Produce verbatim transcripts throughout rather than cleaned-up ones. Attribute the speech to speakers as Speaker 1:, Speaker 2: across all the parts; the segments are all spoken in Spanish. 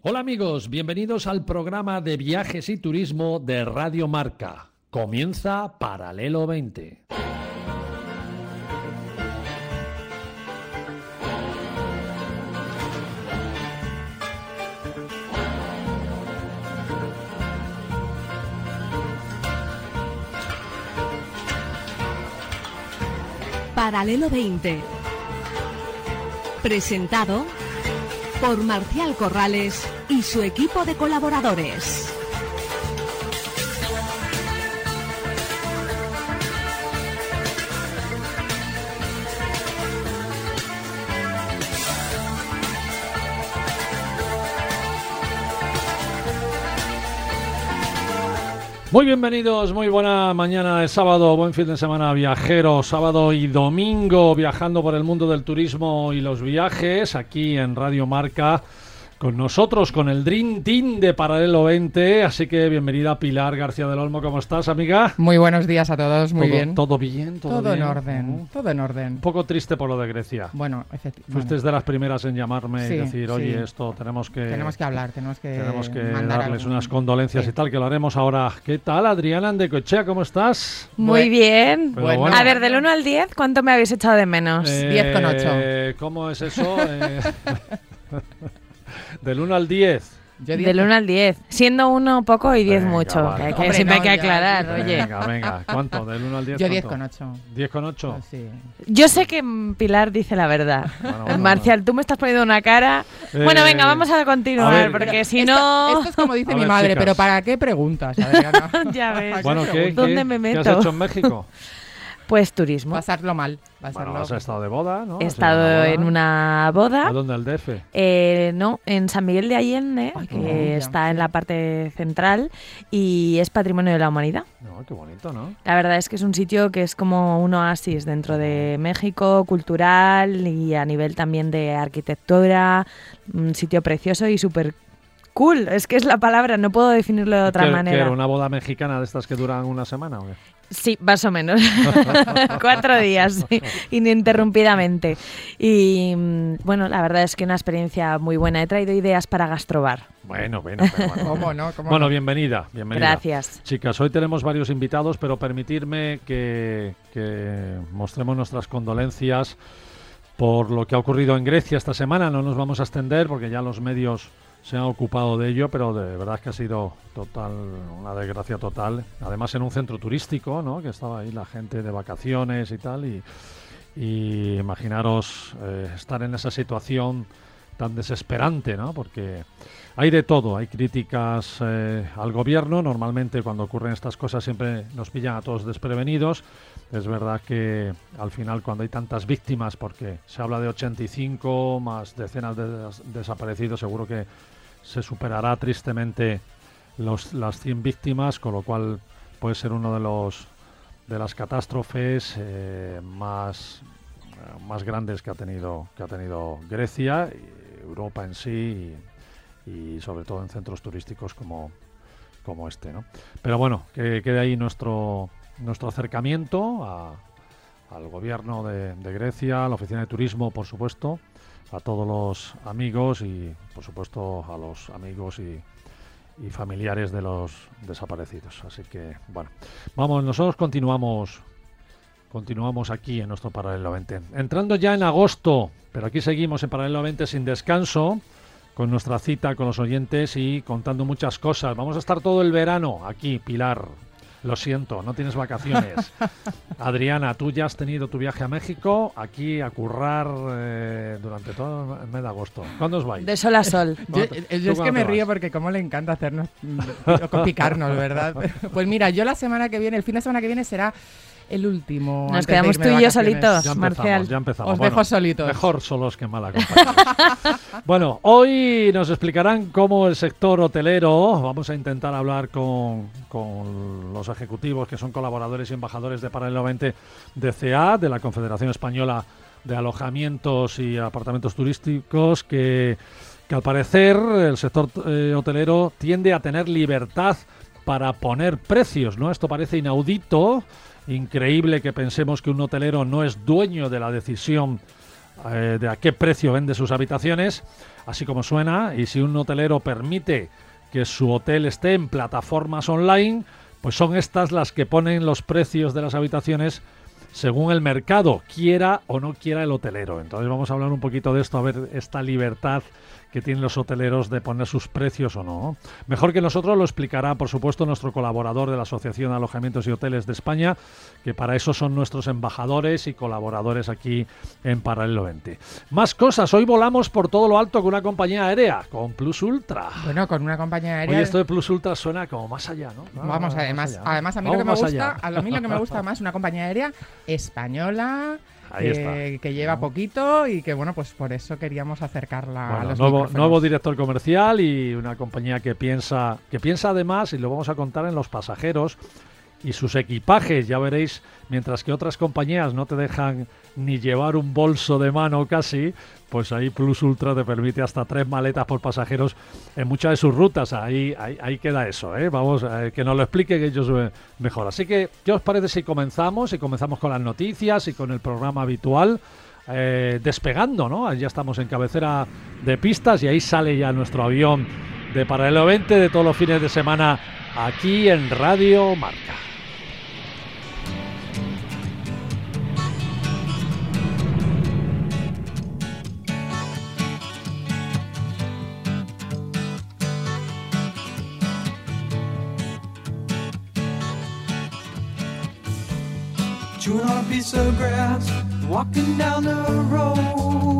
Speaker 1: Hola amigos, bienvenidos al programa de viajes y turismo de Radio Marca. Comienza Paralelo veinte.
Speaker 2: Paralelo veinte. Presentado por Marcial Corrales y su equipo de colaboradores.
Speaker 1: Muy bienvenidos, muy buena mañana de sábado, buen fin de semana viajero, sábado y domingo viajando por el mundo del turismo y los viajes aquí en Radio Marca con nosotros, con el Dream Team de Paralelo veinte, así que bienvenida Pilar García del Olmo, ¿cómo estás, amiga?
Speaker 3: Muy buenos días a todos, muy
Speaker 1: ¿Todo,
Speaker 3: bien.
Speaker 1: ¿Todo bien? ¿Todo,
Speaker 3: todo
Speaker 1: bien?
Speaker 3: en orden,
Speaker 1: Uh,
Speaker 3: todo en orden.
Speaker 1: Un poco triste por lo de Grecia.
Speaker 3: Bueno, efectivamente.
Speaker 1: Fuiste
Speaker 3: bueno.
Speaker 1: de las primeras en llamarme
Speaker 3: Sí,
Speaker 1: y decir, oye,
Speaker 3: sí.
Speaker 1: esto tenemos que...
Speaker 3: Tenemos que hablar, tenemos que
Speaker 1: Tenemos que
Speaker 3: mandar
Speaker 1: darles
Speaker 3: algún-
Speaker 1: unas condolencias
Speaker 3: Sí.
Speaker 1: y tal, que lo haremos ahora. ¿Qué tal, Adriana Andecoechea? ¿Cómo estás?
Speaker 4: Muy
Speaker 3: Bue-
Speaker 4: bien.
Speaker 1: Pero
Speaker 3: Bueno.
Speaker 1: bueno.
Speaker 4: A ver, del uno al diez, ¿cuánto me habéis echado de menos?
Speaker 1: Eh,
Speaker 3: diez con ocho.
Speaker 1: ¿Cómo es eso? Eh, del uno al diez.
Speaker 3: Yo diez-
Speaker 4: Del uno al diez. Siendo uno poco y diez
Speaker 1: Venga,
Speaker 4: mucho.
Speaker 1: vale.
Speaker 4: Que, que
Speaker 3: Hombre,
Speaker 4: siempre
Speaker 3: no,
Speaker 4: hay que
Speaker 3: ya,
Speaker 4: aclarar,
Speaker 3: sí.
Speaker 4: oye.
Speaker 1: Venga, venga. ¿Cuánto? ¿Del uno al diez?
Speaker 3: Yo diez
Speaker 1: ¿cuánto?
Speaker 3: con ocho.
Speaker 1: ¿diez con ocho?
Speaker 3: Sí.
Speaker 4: Yo sé que mm, Pilar dice la verdad.
Speaker 1: Bueno, bueno,
Speaker 4: Marcial, tú me estás poniendo una cara.
Speaker 1: Eh,
Speaker 4: Bueno, venga, vamos a
Speaker 1: a
Speaker 4: continuar,
Speaker 1: ver,
Speaker 4: porque si
Speaker 3: Esto-
Speaker 4: no...
Speaker 3: Esto es como dice
Speaker 1: A
Speaker 3: mi
Speaker 1: ver,
Speaker 3: madre,
Speaker 1: chicas.
Speaker 3: pero ¿para qué preguntas, Adriana?
Speaker 4: Ya ves.
Speaker 1: Bueno, ¿qué,
Speaker 4: ¿Dónde
Speaker 1: qué-
Speaker 4: me
Speaker 1: qué has
Speaker 4: meto?
Speaker 1: hecho en México?
Speaker 4: Pues turismo.
Speaker 3: Pasarlo mal. Pasarlo.
Speaker 1: Bueno, has estado de boda, ¿no?
Speaker 4: He
Speaker 1: ¿Has
Speaker 4: estado
Speaker 1: ido a
Speaker 4: en una
Speaker 1: ¿A
Speaker 4: boda.
Speaker 1: dónde, al D F?
Speaker 4: Eh, no, en San Miguel de Allende,
Speaker 3: Ay, qué
Speaker 4: que
Speaker 3: maravilla.
Speaker 4: está en la parte central y es Patrimonio de la Humanidad.
Speaker 1: No, qué bonito, ¿no?
Speaker 4: La verdad es que es un sitio que es como un oasis dentro de México, cultural y a nivel también de arquitectura, un sitio precioso y súper cool. Es que es la palabra, no puedo definirlo de otra
Speaker 1: ¿Qué- qué
Speaker 4: manera.
Speaker 1: era una boda mexicana de estas que duran una semana o qué?
Speaker 4: Sí, más o menos. Cuatro días, sí, ininterrumpidamente. Y mm, bueno, la verdad es que una experiencia muy buena. He traído ideas para gastrobar.
Speaker 1: Bueno, bueno, pero bueno.
Speaker 3: ¿Cómo no? ¿Cómo
Speaker 1: Bueno,
Speaker 3: no?
Speaker 1: bienvenida, bienvenida.
Speaker 4: Gracias.
Speaker 1: Chicas, hoy tenemos varios invitados, pero permitirme que, que mostremos nuestras condolencias por lo que ha ocurrido en Grecia esta semana. No nos vamos a extender porque ya los medios se han ocupado de ello, pero de verdad que ha sido total, una desgracia total. Además en un centro turístico, ¿no? Que estaba ahí la gente de vacaciones y tal, y, y imaginaros eh, estar en esa situación tan desesperante, ¿no? Porque hay de todo, hay críticas eh, al gobierno. Normalmente cuando ocurren estas cosas siempre nos pillan a todos desprevenidos. Es verdad que al final cuando hay tantas víctimas, porque se habla de ochenta y cinco más decenas de des- desaparecidos, seguro que se superará tristemente los, las cien víctimas, con lo cual puede ser uno de los de las catástrofes eh, más eh, más grandes que ha tenido que ha tenido Grecia, y Europa en sí, y, y sobre todo en centros turísticos como como este, ¿no? Pero bueno, que quede ahí nuestro nuestro acercamiento a, al gobierno de, de Grecia, a la oficina de turismo, por supuesto, a todos los amigos y, por supuesto, a los amigos y, y familiares de los desaparecidos. Así que, bueno, vamos, nosotros continuamos continuamos aquí en nuestro Paralelo veinte. Entrando ya en agosto, pero aquí seguimos en Paralelo veinte sin descanso, con nuestra cita con los oyentes y contando muchas cosas. Vamos a estar todo el verano aquí, Pilar. Lo siento, no tienes vacaciones. Adriana, tú ya has tenido tu viaje a México, aquí a currar eh, durante todo el mes de agosto. ¿Cuándo os vais?
Speaker 4: De sol a sol.
Speaker 3: Yo,
Speaker 1: ¿Cuándo te-
Speaker 3: eh,
Speaker 1: tú
Speaker 3: yo es
Speaker 1: cuándo
Speaker 3: que me
Speaker 1: te
Speaker 3: río
Speaker 1: vas?
Speaker 3: porque como le encanta hacernos mm, picarnos, ¿verdad? Pues mira, yo la semana que viene, el fin de semana que viene será el último.
Speaker 4: Nos
Speaker 3: antes de
Speaker 4: quedamos
Speaker 3: irme
Speaker 4: tú
Speaker 3: de
Speaker 4: y yo
Speaker 3: vacaciones.
Speaker 4: solitos.
Speaker 1: Ya empezamos,
Speaker 4: Marcial.
Speaker 1: ya empezamos.
Speaker 3: Os
Speaker 1: Bueno,
Speaker 3: dejo solitos.
Speaker 1: mejor solos que mal acompañados. Bueno, hoy nos explicarán cómo el sector hotelero, vamos a intentar hablar con, con los ejecutivos que son colaboradores y embajadores de Paralelo veinte de C A, de la Confederación Española de Alojamientos y Apartamentos Turísticos, que, que al parecer el sector eh, hotelero tiende a tener libertad para poner precios, ¿no? Esto parece inaudito, increíble que pensemos que un hotelero no es dueño de la decisión eh, de a qué precio vende sus habitaciones, así como suena, y si un hotelero permite que su hotel esté en plataformas online, pues son estas las que ponen los precios de las habitaciones según el mercado, quiera o no quiera el hotelero. Entonces vamos a hablar un poquito de esto, a ver esta libertad que tienen los hoteleros de poner sus precios o no. Mejor que nosotros lo explicará, por supuesto, nuestro colaborador de la Asociación de Alojamientos y Hoteles de España, que para eso son nuestros embajadores y colaboradores aquí en Paralelo veinte. Más cosas, hoy volamos por todo lo alto con una compañía aérea, con Plus Ultra.
Speaker 3: Bueno, con una compañía aérea...
Speaker 1: Oye, esto de Plus Ultra suena como más allá, ¿no? No,
Speaker 3: Vamos,
Speaker 1: no,
Speaker 3: además,
Speaker 1: allá.
Speaker 3: además a mí
Speaker 1: Vamos
Speaker 3: lo que me
Speaker 1: más
Speaker 3: gusta,
Speaker 1: allá.
Speaker 3: a mí lo que me gusta más, una compañía aérea española,
Speaker 1: Ahí
Speaker 3: que,
Speaker 1: está.
Speaker 3: que lleva poquito y que, bueno, pues por eso queríamos acercarla a
Speaker 1: Bueno,
Speaker 3: los
Speaker 1: nuevo,
Speaker 3: micrófonos.
Speaker 1: nuevo director comercial y una compañía que piensa, que piensa además, y lo vamos a contar, en los pasajeros y sus equipajes, ya veréis, mientras que otras compañías no te dejan ni llevar un bolso de mano casi, pues ahí Plus Ultra te permite hasta tres maletas por pasajeros en muchas de sus rutas. Ahí, ahí, ahí queda eso, ¿eh? Vamos, eh, que nos lo expliquen ellos eh, mejor. Así que, ¿qué os parece si comenzamos? Y comenzamos con las noticias y con el programa habitual, eh, despegando, ¿no? Ya estamos en cabecera de pistas y ahí sale ya nuestro avión de Paralelo veinte de todos los fines de semana aquí en Radio Marca.
Speaker 5: Chewing on a piece of grass, walking down the road.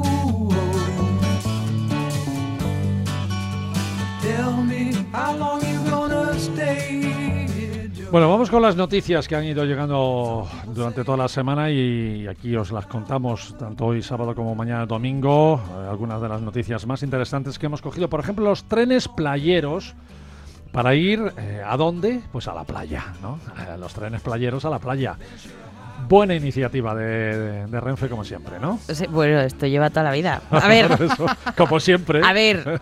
Speaker 5: Tell me how long you gonna stay.
Speaker 1: Bueno, vamos con las noticias que han ido llegando durante toda la semana y aquí os las contamos tanto hoy sábado como mañana domingo. Eh, algunas de las noticias más interesantes que hemos cogido, por ejemplo, los trenes playeros para ir eh, ¿a dónde? Pues a la playa, ¿no? Eh, los trenes playeros a la playa. Buena iniciativa de, de, de Renfe, como siempre, ¿no?
Speaker 4: Sí, bueno, esto lleva toda la vida. A ver,
Speaker 1: Eso, como siempre.
Speaker 4: a ver,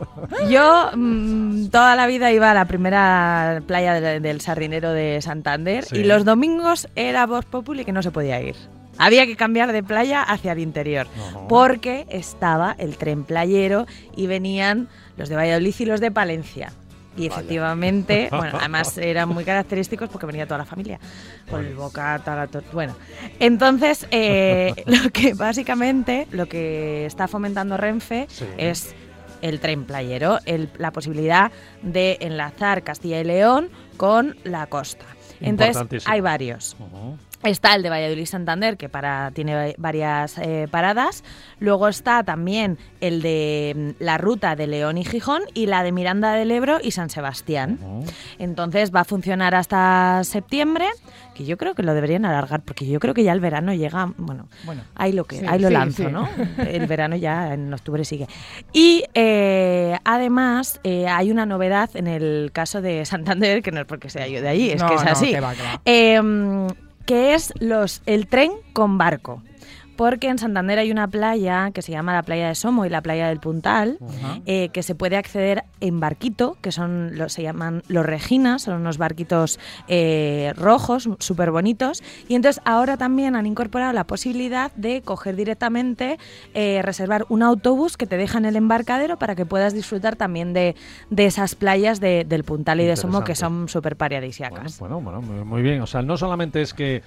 Speaker 4: yo mmm, toda la vida iba a la primera playa de, del Sardinero de Santander,
Speaker 1: Sí.
Speaker 4: y los domingos era Vox Populi que no se podía ir. Había que cambiar de playa hacia el interior,
Speaker 1: Ajá.
Speaker 4: porque estaba el tren playero y venían los de Valladolid y los de Palencia. Y
Speaker 1: Vaya.
Speaker 4: efectivamente, bueno, además eran muy característicos porque venía toda la familia, con el bocata, la tor- bueno. Entonces, eh, lo que básicamente, lo que está fomentando Renfe
Speaker 1: Sí.
Speaker 4: es el tren playero, el- la posibilidad de enlazar Castilla y León con la costa. Entonces,
Speaker 1: Importantísimo.
Speaker 4: hay varios.
Speaker 1: Ujú.
Speaker 4: Está el de Valladolid-Santander, que para, tiene varias eh, paradas. Luego está también el de mm, la ruta de León y Gijón y la de Miranda del Ebro y San Sebastián.
Speaker 1: Ujú.
Speaker 4: Entonces va a funcionar hasta septiembre, que yo creo que lo deberían alargar, porque yo creo que ya el verano llega, bueno,
Speaker 3: Bueno,
Speaker 4: ahí lo que
Speaker 3: sí,
Speaker 4: ahí lo
Speaker 3: sí,
Speaker 4: lanzo,
Speaker 3: sí.
Speaker 4: ¿no? El verano ya en octubre sigue. Y eh, además eh, hay una novedad en el caso de Santander, que no es porque sea yo de allí, es
Speaker 3: No,
Speaker 4: que es
Speaker 3: no,
Speaker 4: así.
Speaker 3: que va, que va.
Speaker 4: Eh, que es los el tren con barco. Porque en Santander hay una playa que se llama la playa de Somo y la playa del Puntal,
Speaker 3: Ajá.
Speaker 4: eh, que se puede acceder en barquito, que son los, se llaman los Reginas, son unos barquitos eh, rojos, súper bonitos. Y entonces ahora también han incorporado la posibilidad de coger directamente, eh, reservar un autobús que te deja en el embarcadero para que puedas disfrutar también de, de esas playas de, del Puntal y de Somo, que
Speaker 1: Interesante.
Speaker 4: son súper
Speaker 1: Bueno,
Speaker 4: paradisíacas.
Speaker 1: bueno, bueno, muy, muy bien. O sea, no solamente es que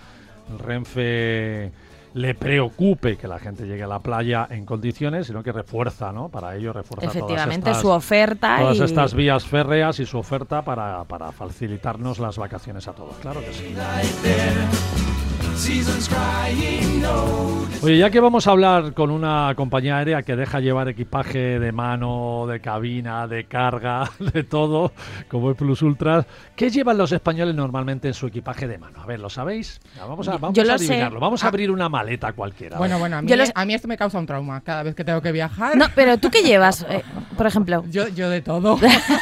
Speaker 1: Renfe le preocupe que la gente llegue a la playa en condiciones, sino que refuerza, ¿no? Para ello refuerza
Speaker 4: Efectivamente,
Speaker 1: todas estas,
Speaker 4: su oferta
Speaker 1: todas
Speaker 4: y...
Speaker 1: estas vías férreas y su oferta para, para facilitarnos las vacaciones a todos. Claro que sí.
Speaker 5: Seasons crying no.
Speaker 1: Oye, ya que vamos a hablar con una compañía aérea que deja llevar equipaje de mano, de cabina, de carga, de todo, como es Plus Ultra, ¿qué llevan los españoles normalmente en su equipaje de mano? A ver, ¿lo sabéis? Vamos a, vamos
Speaker 4: Yo lo
Speaker 1: a adivinarlo.
Speaker 4: sé.
Speaker 1: Vamos a
Speaker 3: Ah.
Speaker 1: abrir una maleta cualquiera.
Speaker 3: Bueno, bueno, a mí,
Speaker 4: Yo los-
Speaker 3: a mí esto me causa un trauma cada vez que tengo que viajar.
Speaker 4: No, pero ¿tú qué llevas, eh, por ejemplo?
Speaker 3: Yo, yo de todo.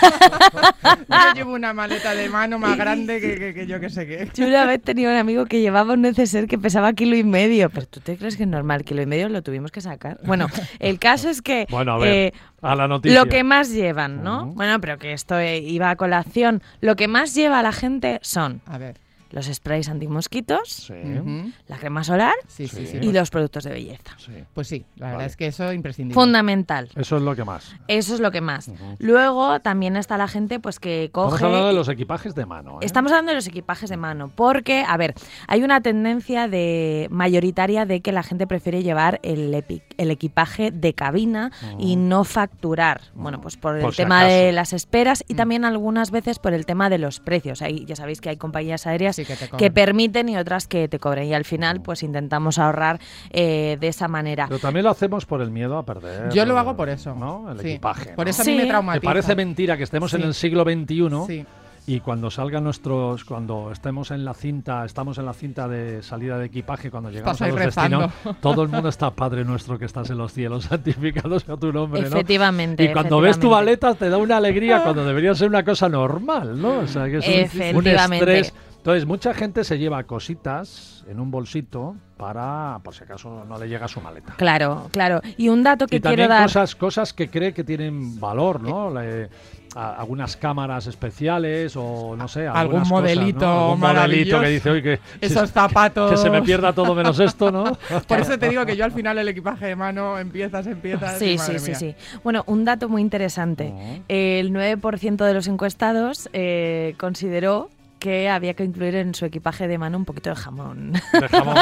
Speaker 3: Yo llevo una maleta de mano más grande que, que, que yo que sé qué.
Speaker 4: Yo una vez tenía un amigo que llevaba un neceser que pesaba kilo y medio. Pero ¿tú te crees que es normal? Kilo y medio lo tuvimos que sacar. Bueno, el caso es que...
Speaker 1: Bueno, a ver,
Speaker 4: eh,
Speaker 1: a la noticia.
Speaker 4: lo que más llevan, ¿no?
Speaker 1: Ujú.
Speaker 4: Bueno, pero que esto eh, iba a colación. Lo que más lleva a la gente son
Speaker 3: A ver.
Speaker 4: los sprays antimosquitos,
Speaker 1: Sí.
Speaker 3: Ujú.
Speaker 4: la crema solar
Speaker 3: Sí, sí,
Speaker 1: Sí.
Speaker 3: sí.
Speaker 4: y los productos de belleza.
Speaker 1: Sí.
Speaker 3: Pues sí, la verdad
Speaker 1: Vale.
Speaker 3: es que eso es imprescindible.
Speaker 4: Fundamental.
Speaker 1: Eso es lo que más.
Speaker 4: Eso es lo que más.
Speaker 1: Ujú.
Speaker 4: Luego también está la gente pues que coge...
Speaker 1: Estamos hablando de los equipajes de mano. ¿eh?
Speaker 4: Estamos hablando de los equipajes de mano, porque, a ver, hay una tendencia de mayoritaria de que la gente prefiere llevar el, epi- el equipaje de cabina
Speaker 1: Ujú.
Speaker 4: y no facturar. Bueno, pues por el
Speaker 1: Por si
Speaker 4: tema
Speaker 1: acaso.
Speaker 4: de las esperas y también algunas veces por el tema de los precios. Ahí ya sabéis que hay compañías aéreas
Speaker 3: Sí, que te
Speaker 4: que
Speaker 3: cobran.
Speaker 4: permiten y otras que te cobren. Y al final, pues intentamos ahorrar eh, de esa manera.
Speaker 1: Pero también lo hacemos por el miedo a perder.
Speaker 3: Yo lo hago por eso.
Speaker 1: ¿No? El
Speaker 3: Sí.
Speaker 1: equipaje.
Speaker 3: Por
Speaker 1: ¿no?
Speaker 3: eso a
Speaker 4: Sí.
Speaker 3: mí me
Speaker 4: ¿Te
Speaker 3: traumatiza.
Speaker 1: ¿Te parece mentira que estemos en
Speaker 3: Sí.
Speaker 1: el siglo veintiuno
Speaker 3: Sí.
Speaker 1: y cuando salgan nuestros, cuando estemos en la cinta, estamos en la cinta de salida de equipaje, cuando llegamos
Speaker 3: Estás
Speaker 1: a
Speaker 3: ahí
Speaker 1: los destinos,
Speaker 3: rezando.
Speaker 1: todo el mundo está, Padre nuestro que estás en los cielos, santificado sea tu nombre, ¿no?
Speaker 4: Efectivamente.
Speaker 1: Y cuando ves tu
Speaker 4: efectivamente.
Speaker 1: maleta te da una alegría cuando debería ser una cosa normal, ¿no? O sea, que es un- un,
Speaker 4: Efectivamente.
Speaker 1: estrés. Entonces, mucha gente se lleva cositas en un bolsito para, por si acaso no le llega a su maleta.
Speaker 4: Claro, claro. Y un dato que
Speaker 1: Y
Speaker 4: quiero
Speaker 1: también
Speaker 4: dar...
Speaker 1: cosas, cosas que cree que tienen valor, ¿no? Le- a- algunas cámaras especiales o no sé,
Speaker 3: Algún
Speaker 1: algunas cosas,
Speaker 3: modelito
Speaker 1: ¿no? Algún modelito
Speaker 3: maravilloso.
Speaker 1: que dice, oye, que,
Speaker 3: Esos zapatos.
Speaker 1: que se me pierda todo menos esto, ¿no?
Speaker 3: Por eso te digo que yo al final el equipaje de mano empiezas, empiezas. y
Speaker 4: Sí,
Speaker 3: madre
Speaker 4: sí, sí,
Speaker 3: mía.
Speaker 4: sí. Bueno, un dato muy interesante.
Speaker 1: Ujú.
Speaker 4: El nueve por ciento de los encuestados eh, consideró que había que incluir en su equipaje de mano un poquito de jamón.
Speaker 1: De jamón.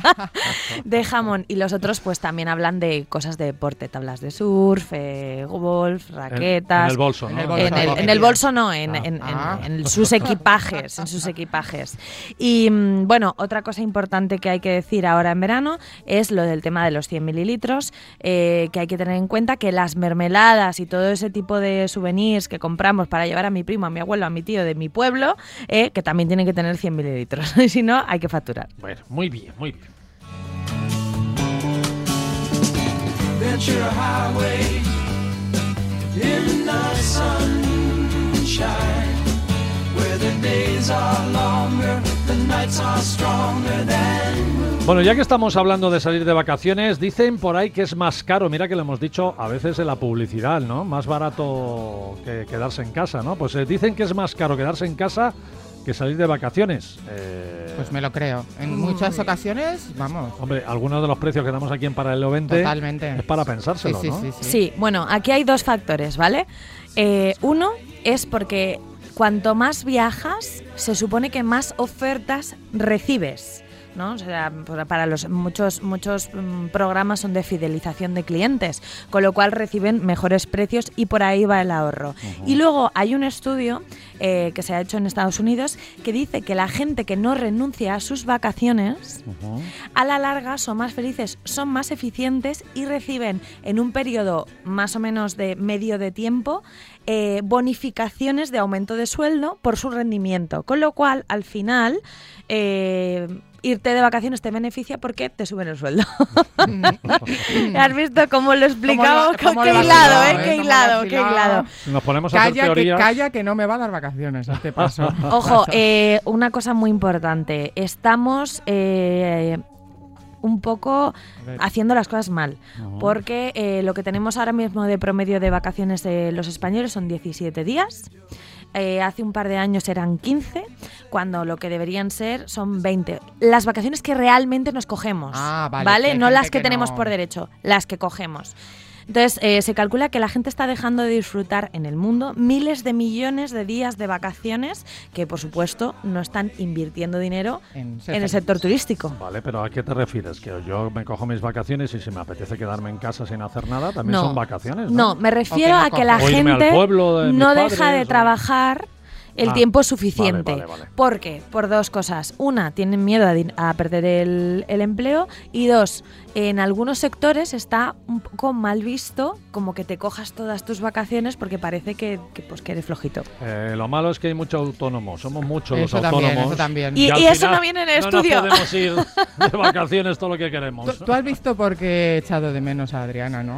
Speaker 4: de jamón. Y los otros pues también hablan de cosas de deporte, tablas de surf, eh, golf,
Speaker 1: En,
Speaker 4: raquetas.
Speaker 1: en el bolso,
Speaker 3: En
Speaker 1: ¿no?
Speaker 3: el bolso.
Speaker 4: En el,
Speaker 3: Bolso.
Speaker 4: en el bolso no, en,
Speaker 1: Ah.
Speaker 4: en- en-
Speaker 3: Ah.
Speaker 4: en sus equipajes, en sus equipajes. Y mm, bueno, otra cosa importante que hay que decir ahora en verano es lo del tema de los cien mililitros, eh, que hay que tener en cuenta que las mermeladas y todo ese tipo de souvenirs que compramos para llevar a mi primo, a mi abuelo, a mi tío de mi pueblo, eh, que también tienen que tener cien mililitros, y si no, hay que facturar.
Speaker 1: Bueno, muy bien, muy bien.
Speaker 5: Ventura Highway in the sunshine, where the days are longer, the nights are stronger than.
Speaker 1: Bueno, ya que estamos hablando de salir de vacaciones, dicen por ahí que es más caro, mira que lo hemos dicho a veces en la publicidad, ¿no? Más barato que quedarse en casa, ¿no? Pues eh, dicen que es más caro quedarse en casa que salir de vacaciones. Eh,
Speaker 3: Pues me lo creo. En muchas ocasiones, vamos.
Speaker 1: Hombre, algunos de los precios que damos aquí en Paralelo veinte
Speaker 3: Totalmente.
Speaker 1: es para pensárselo,
Speaker 3: Sí, sí,
Speaker 1: ¿no?
Speaker 3: sí, sí.
Speaker 4: Sí, bueno, aquí hay dos factores, ¿vale? Eh, uno es porque cuanto más viajas, se supone que más ofertas recibes, ¿no? O sea, por- para los muchos muchos mm, programas son de fidelización de clientes, con lo cual reciben mejores precios y por ahí va el ahorro. Y luego hay un estudio eh, que se ha hecho en Estados Unidos que dice que la gente que no renuncia a sus vacaciones
Speaker 1: Ujú.
Speaker 4: a la larga son más felices, son más eficientes y reciben en un periodo más o menos de medio de tiempo eh, bonificaciones de aumento de sueldo por su rendimiento. Con lo cual, al final, eh, irte de vacaciones te beneficia porque te suben el sueldo. ¿Has visto cómo lo explicamos?
Speaker 3: cómo
Speaker 4: Qué
Speaker 3: lo has
Speaker 4: hilado,
Speaker 3: hilado,
Speaker 4: ¿eh?
Speaker 3: ¿eh?
Speaker 4: Qué
Speaker 3: Cómo lo
Speaker 4: hilado,
Speaker 3: has
Speaker 4: qué
Speaker 3: hilado.
Speaker 4: hilado.
Speaker 1: Nos ponemos a hacer
Speaker 3: Calla que,
Speaker 1: teorías.
Speaker 3: calla que no me va a dar vacaciones a este paso.
Speaker 4: Ojo, eh, una cosa muy importante. Estamos eh, un poco
Speaker 3: A ver.
Speaker 4: haciendo las cosas mal.
Speaker 1: Ujú.
Speaker 4: Porque eh, lo que tenemos ahora mismo de promedio de vacaciones de los españoles son diecisiete días. Eh, hace un par de años eran quince, cuando lo que deberían ser son veinte. Las vacaciones que realmente nos cogemos,
Speaker 3: Ah, vale, que hay
Speaker 4: No
Speaker 3: gente
Speaker 4: las que,
Speaker 3: que
Speaker 4: tenemos
Speaker 3: no-
Speaker 4: por derecho, las que cogemos. Entonces, eh, se calcula que la gente está dejando de disfrutar en el mundo miles de millones de días de vacaciones que, por supuesto, no están invirtiendo dinero
Speaker 3: En ser
Speaker 4: en el
Speaker 3: feliz.
Speaker 4: sector turístico.
Speaker 1: Vale, pero ¿a qué te refieres? ¿Que yo me cojo mis vacaciones y si me apetece quedarme en casa sin hacer nada, también
Speaker 4: No.
Speaker 1: son vacaciones? No,
Speaker 4: No, me refiero
Speaker 3: O que no
Speaker 4: a que la
Speaker 1: coge. O irme al
Speaker 4: gente
Speaker 1: pueblo de mis
Speaker 4: no
Speaker 1: padres,
Speaker 4: deja de
Speaker 1: o-
Speaker 4: trabajar el
Speaker 1: Ah,
Speaker 4: tiempo suficiente.
Speaker 1: vale, vale, vale.
Speaker 4: ¿Por qué? Por dos cosas. Una, tienen miedo a, din- a perder el, el empleo. Y dos, en algunos sectores está un poco mal visto como que te cojas todas tus vacaciones porque parece que, que, pues, que eres flojito.
Speaker 1: Eh, lo malo es que hay mucho autónomo, somos muchos
Speaker 3: Eso
Speaker 1: los
Speaker 3: también,
Speaker 1: autónomos.
Speaker 3: eso también.
Speaker 4: Y-
Speaker 1: al
Speaker 4: eso
Speaker 1: final
Speaker 4: no viene en el
Speaker 1: no
Speaker 4: estudio.
Speaker 1: No podemos ir de vacaciones todo lo que queremos.
Speaker 3: Tú, tú has visto por qué he echado de menos a Adriana, ¿no?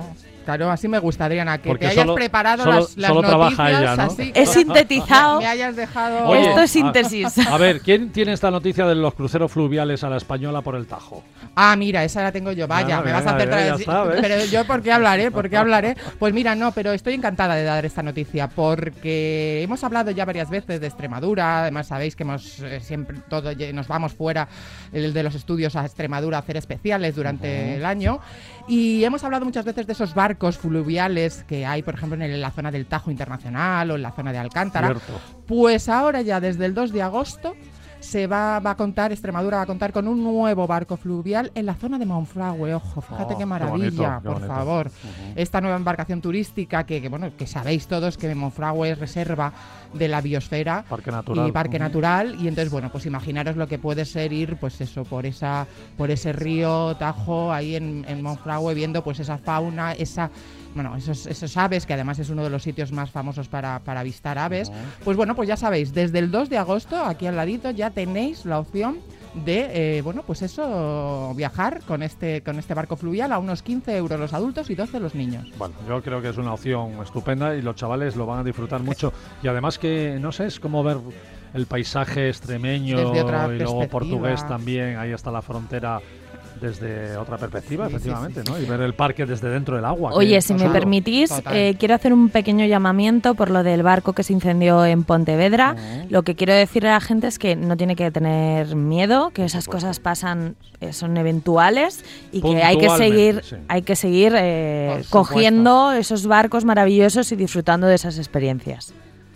Speaker 3: Claro, así me gusta, Adriana, que
Speaker 1: Porque
Speaker 3: te hayas
Speaker 1: solo-
Speaker 3: preparado
Speaker 1: solo-
Speaker 3: las, las
Speaker 1: solo
Speaker 3: noticias
Speaker 1: trabaja ella, ¿no?
Speaker 3: así.
Speaker 4: He sintetizado.
Speaker 3: Me hayas dejado...
Speaker 1: Oye,
Speaker 4: Esto es
Speaker 1: a-
Speaker 4: síntesis.
Speaker 1: A ver, ¿quién tiene esta noticia de los cruceros fluviales a la española por el Tajo?
Speaker 3: Ah, mira, esa la tengo yo. Vaya,
Speaker 1: Ah,
Speaker 3: me vas a
Speaker 1: venga,
Speaker 3: hacer
Speaker 1: ya
Speaker 3: traer.
Speaker 1: está, ¿ves?
Speaker 3: Pero yo, ¿por qué hablaré? ¿Por qué hablaré? Pues mira, no, pero estoy encantada de dar esta noticia porque hemos hablado ya varias veces de Extremadura. Además, sabéis que hemos eh, siempre todo lle- nos vamos fuera el de los estudios a Extremadura a hacer especiales durante el año. Y hemos hablado muchas veces de esos barcos fluviales que hay, por ejemplo, en la zona del Tajo Internacional o en la zona de Alcántara.
Speaker 1: Cierto.
Speaker 3: Pues ahora ya desde el dos de agosto se va, va a contar, Extremadura va a contar con un nuevo barco fluvial en la zona de Monfragüe. Ojo, fíjate
Speaker 1: Oh,
Speaker 3: qué
Speaker 1: qué
Speaker 3: maravilla,
Speaker 1: bonito, qué
Speaker 3: por
Speaker 1: bonito.
Speaker 3: favor.
Speaker 1: Ujú.
Speaker 3: Esta nueva embarcación turística que, que, bueno, que sabéis todos que Monfragüe es reserva de la biosfera
Speaker 1: Parque natural.
Speaker 3: y parque
Speaker 1: Ujú.
Speaker 3: natural, y entonces, bueno, pues imaginaros lo que puede ser ir, pues eso, por esa por ese río Tajo ahí en, en Monfragüe, viendo pues esa fauna, esa bueno, esos, esos aves, que además es uno de los sitios más famosos para, para avistar aves. Pues bueno, pues ya sabéis, desde el dos de agosto, aquí al ladito, ya tenéis la opción de, eh, bueno, pues eso, viajar con este con este barco fluvial a unos quince euros los adultos y doce los niños.
Speaker 1: Bueno, yo creo que es una opción estupenda y los chavales lo van a disfrutar mucho. Y además que, no sé, es como ver el paisaje extremeño
Speaker 3: Desde otra
Speaker 1: y luego
Speaker 3: perspectiva.
Speaker 1: portugués también, ahí está la frontera desde otra perspectiva,
Speaker 3: Sí, sí,
Speaker 1: efectivamente,
Speaker 3: sí,
Speaker 1: ¿no? Y ver el parque desde dentro del agua.
Speaker 4: Oye,
Speaker 1: que-
Speaker 4: si me
Speaker 1: Claro.
Speaker 4: permitís,
Speaker 3: Total.
Speaker 4: eh, quiero hacer un pequeño llamamiento por lo del barco que se incendió en Pontevedra.
Speaker 1: Ujú.
Speaker 4: Lo que quiero decirle a la gente es que no tiene que tener miedo, que esas
Speaker 1: supuesto.
Speaker 4: cosas pasan, eh, son eventuales y que hay que
Speaker 1: Puntualmente,
Speaker 4: seguir,
Speaker 1: sí.
Speaker 4: hay que seguir eh,
Speaker 3: Por supuesto.
Speaker 4: cogiendo esos barcos maravillosos y disfrutando de esas experiencias.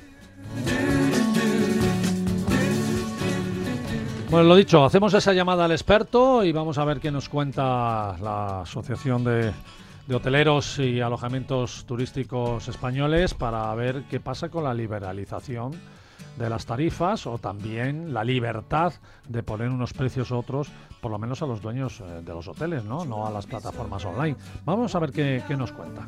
Speaker 1: Bueno, lo dicho, hacemos esa llamada al experto y vamos a ver qué nos cuenta la Asociación de, de Hoteleros y Alojamientos Turísticos Españoles para ver qué pasa con la liberalización de las tarifas o también la libertad de poner unos precios u otros, por lo menos a los dueños eh, de los hoteles, ¿no? No a las plataformas online. Vamos a ver qué, qué nos cuenta.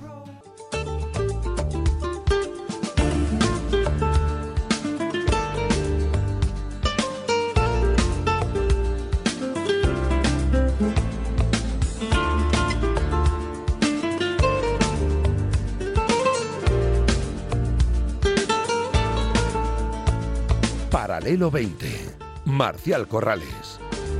Speaker 6: Paralelo veinte. Marcial Corrales.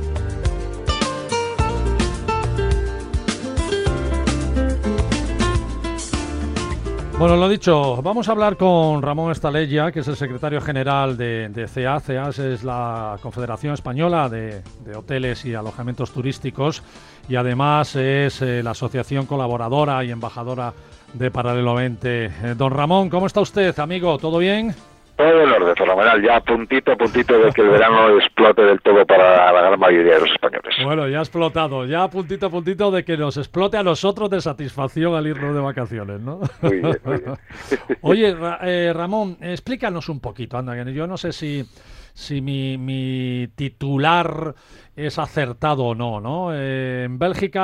Speaker 1: Bueno, lo dicho, vamos a hablar con Ramón Estalella, que es el secretario general de, de C E A. C E A es la Confederación Española de, de Hoteles y Alojamientos Turísticos y además es eh, la asociación colaboradora y embajadora de Paralelo veinte. Eh, don Ramón, ¿cómo está usted, amigo? ¿Todo bien?
Speaker 7: Todo en orden, fenomenal. Ya puntito a puntito de que el verano explote del todo para la gran mayoría de los españoles.
Speaker 1: Bueno, ya ha explotado, ya puntito a puntito de que nos explote a nosotros de satisfacción al irnos de vacaciones, ¿no?
Speaker 7: Muy bien, muy bien.
Speaker 1: Oye, Ra- eh, Ramón, explícanos un poquito, anda, que yo no sé si, si mi, mi titular es acertado o no, ¿no? Eh, en Bélgica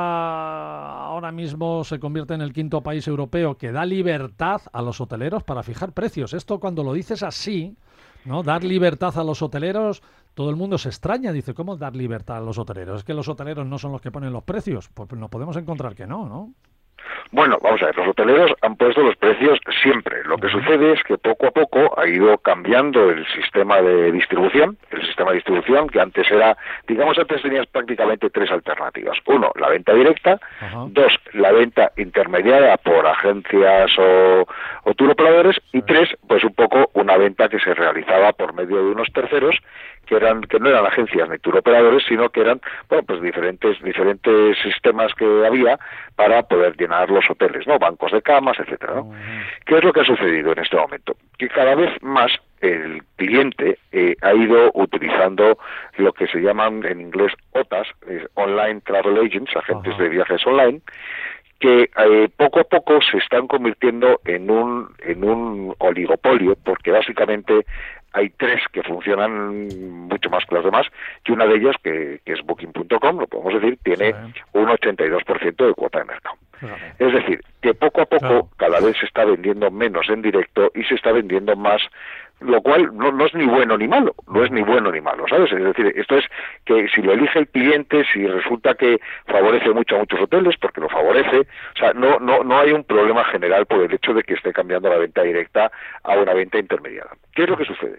Speaker 1: ahora mismo se convierte en el quinto país europeo que da libertad a los hoteleros para fijar precios. Esto cuando lo dices así, ¿no? Dar libertad a los hoteleros, todo el mundo se extraña, dice, ¿cómo dar libertad a los hoteleros? Es que los hoteleros no son los que ponen los precios. Pues nos podemos encontrar que no, ¿no?
Speaker 7: Bueno, vamos a ver, los hoteleros han puesto los precios siempre. Lo que sucede es que poco a poco ha ido cambiando el sistema de distribución, el sistema de distribución que antes era, digamos, antes tenías prácticamente tres alternativas. Uno, la venta directa.
Speaker 1: Ajá.
Speaker 7: Dos, la venta intermediada por agencias o, o turoperadores. Y tres, pues un poco una venta que se realizaba por medio de unos terceros que eran que no eran agencias ni turoperadores, sino que eran, bueno, pues diferentes diferentes sistemas que había para poder llenar los hoteles, ¿no? Bancos de camas, etcétera, ¿no? ¿Qué es lo que ha sucedido en este momento? Que cada vez más el cliente eh, ha ido utilizando lo que se llaman en inglés O T As, eh, Online Travel Agents, agentes
Speaker 1: Ajá.
Speaker 7: de viajes online, que eh, poco a poco se están convirtiendo en un en un oligopolio, porque básicamente hay tres que funcionan mucho más que las demás, y una de ellas, que, que es Booking punto com, lo podemos decir, tiene
Speaker 1: Sí.
Speaker 7: un ochenta y dos por ciento de cuota de mercado.
Speaker 1: Fíjate.
Speaker 7: Es decir, que poco a poco
Speaker 1: Claro.
Speaker 7: cada vez se está vendiendo menos en directo y se está vendiendo más lo cual no, no es ni bueno ni malo, no es ni bueno ni malo, ¿sabes? Es decir, esto es que si lo elige el cliente, si resulta que favorece mucho a muchos hoteles, porque lo favorece, o sea, no, no, no hay un problema general por el hecho de que esté cambiando la venta directa a una venta intermediada. ¿Qué es lo que sucede?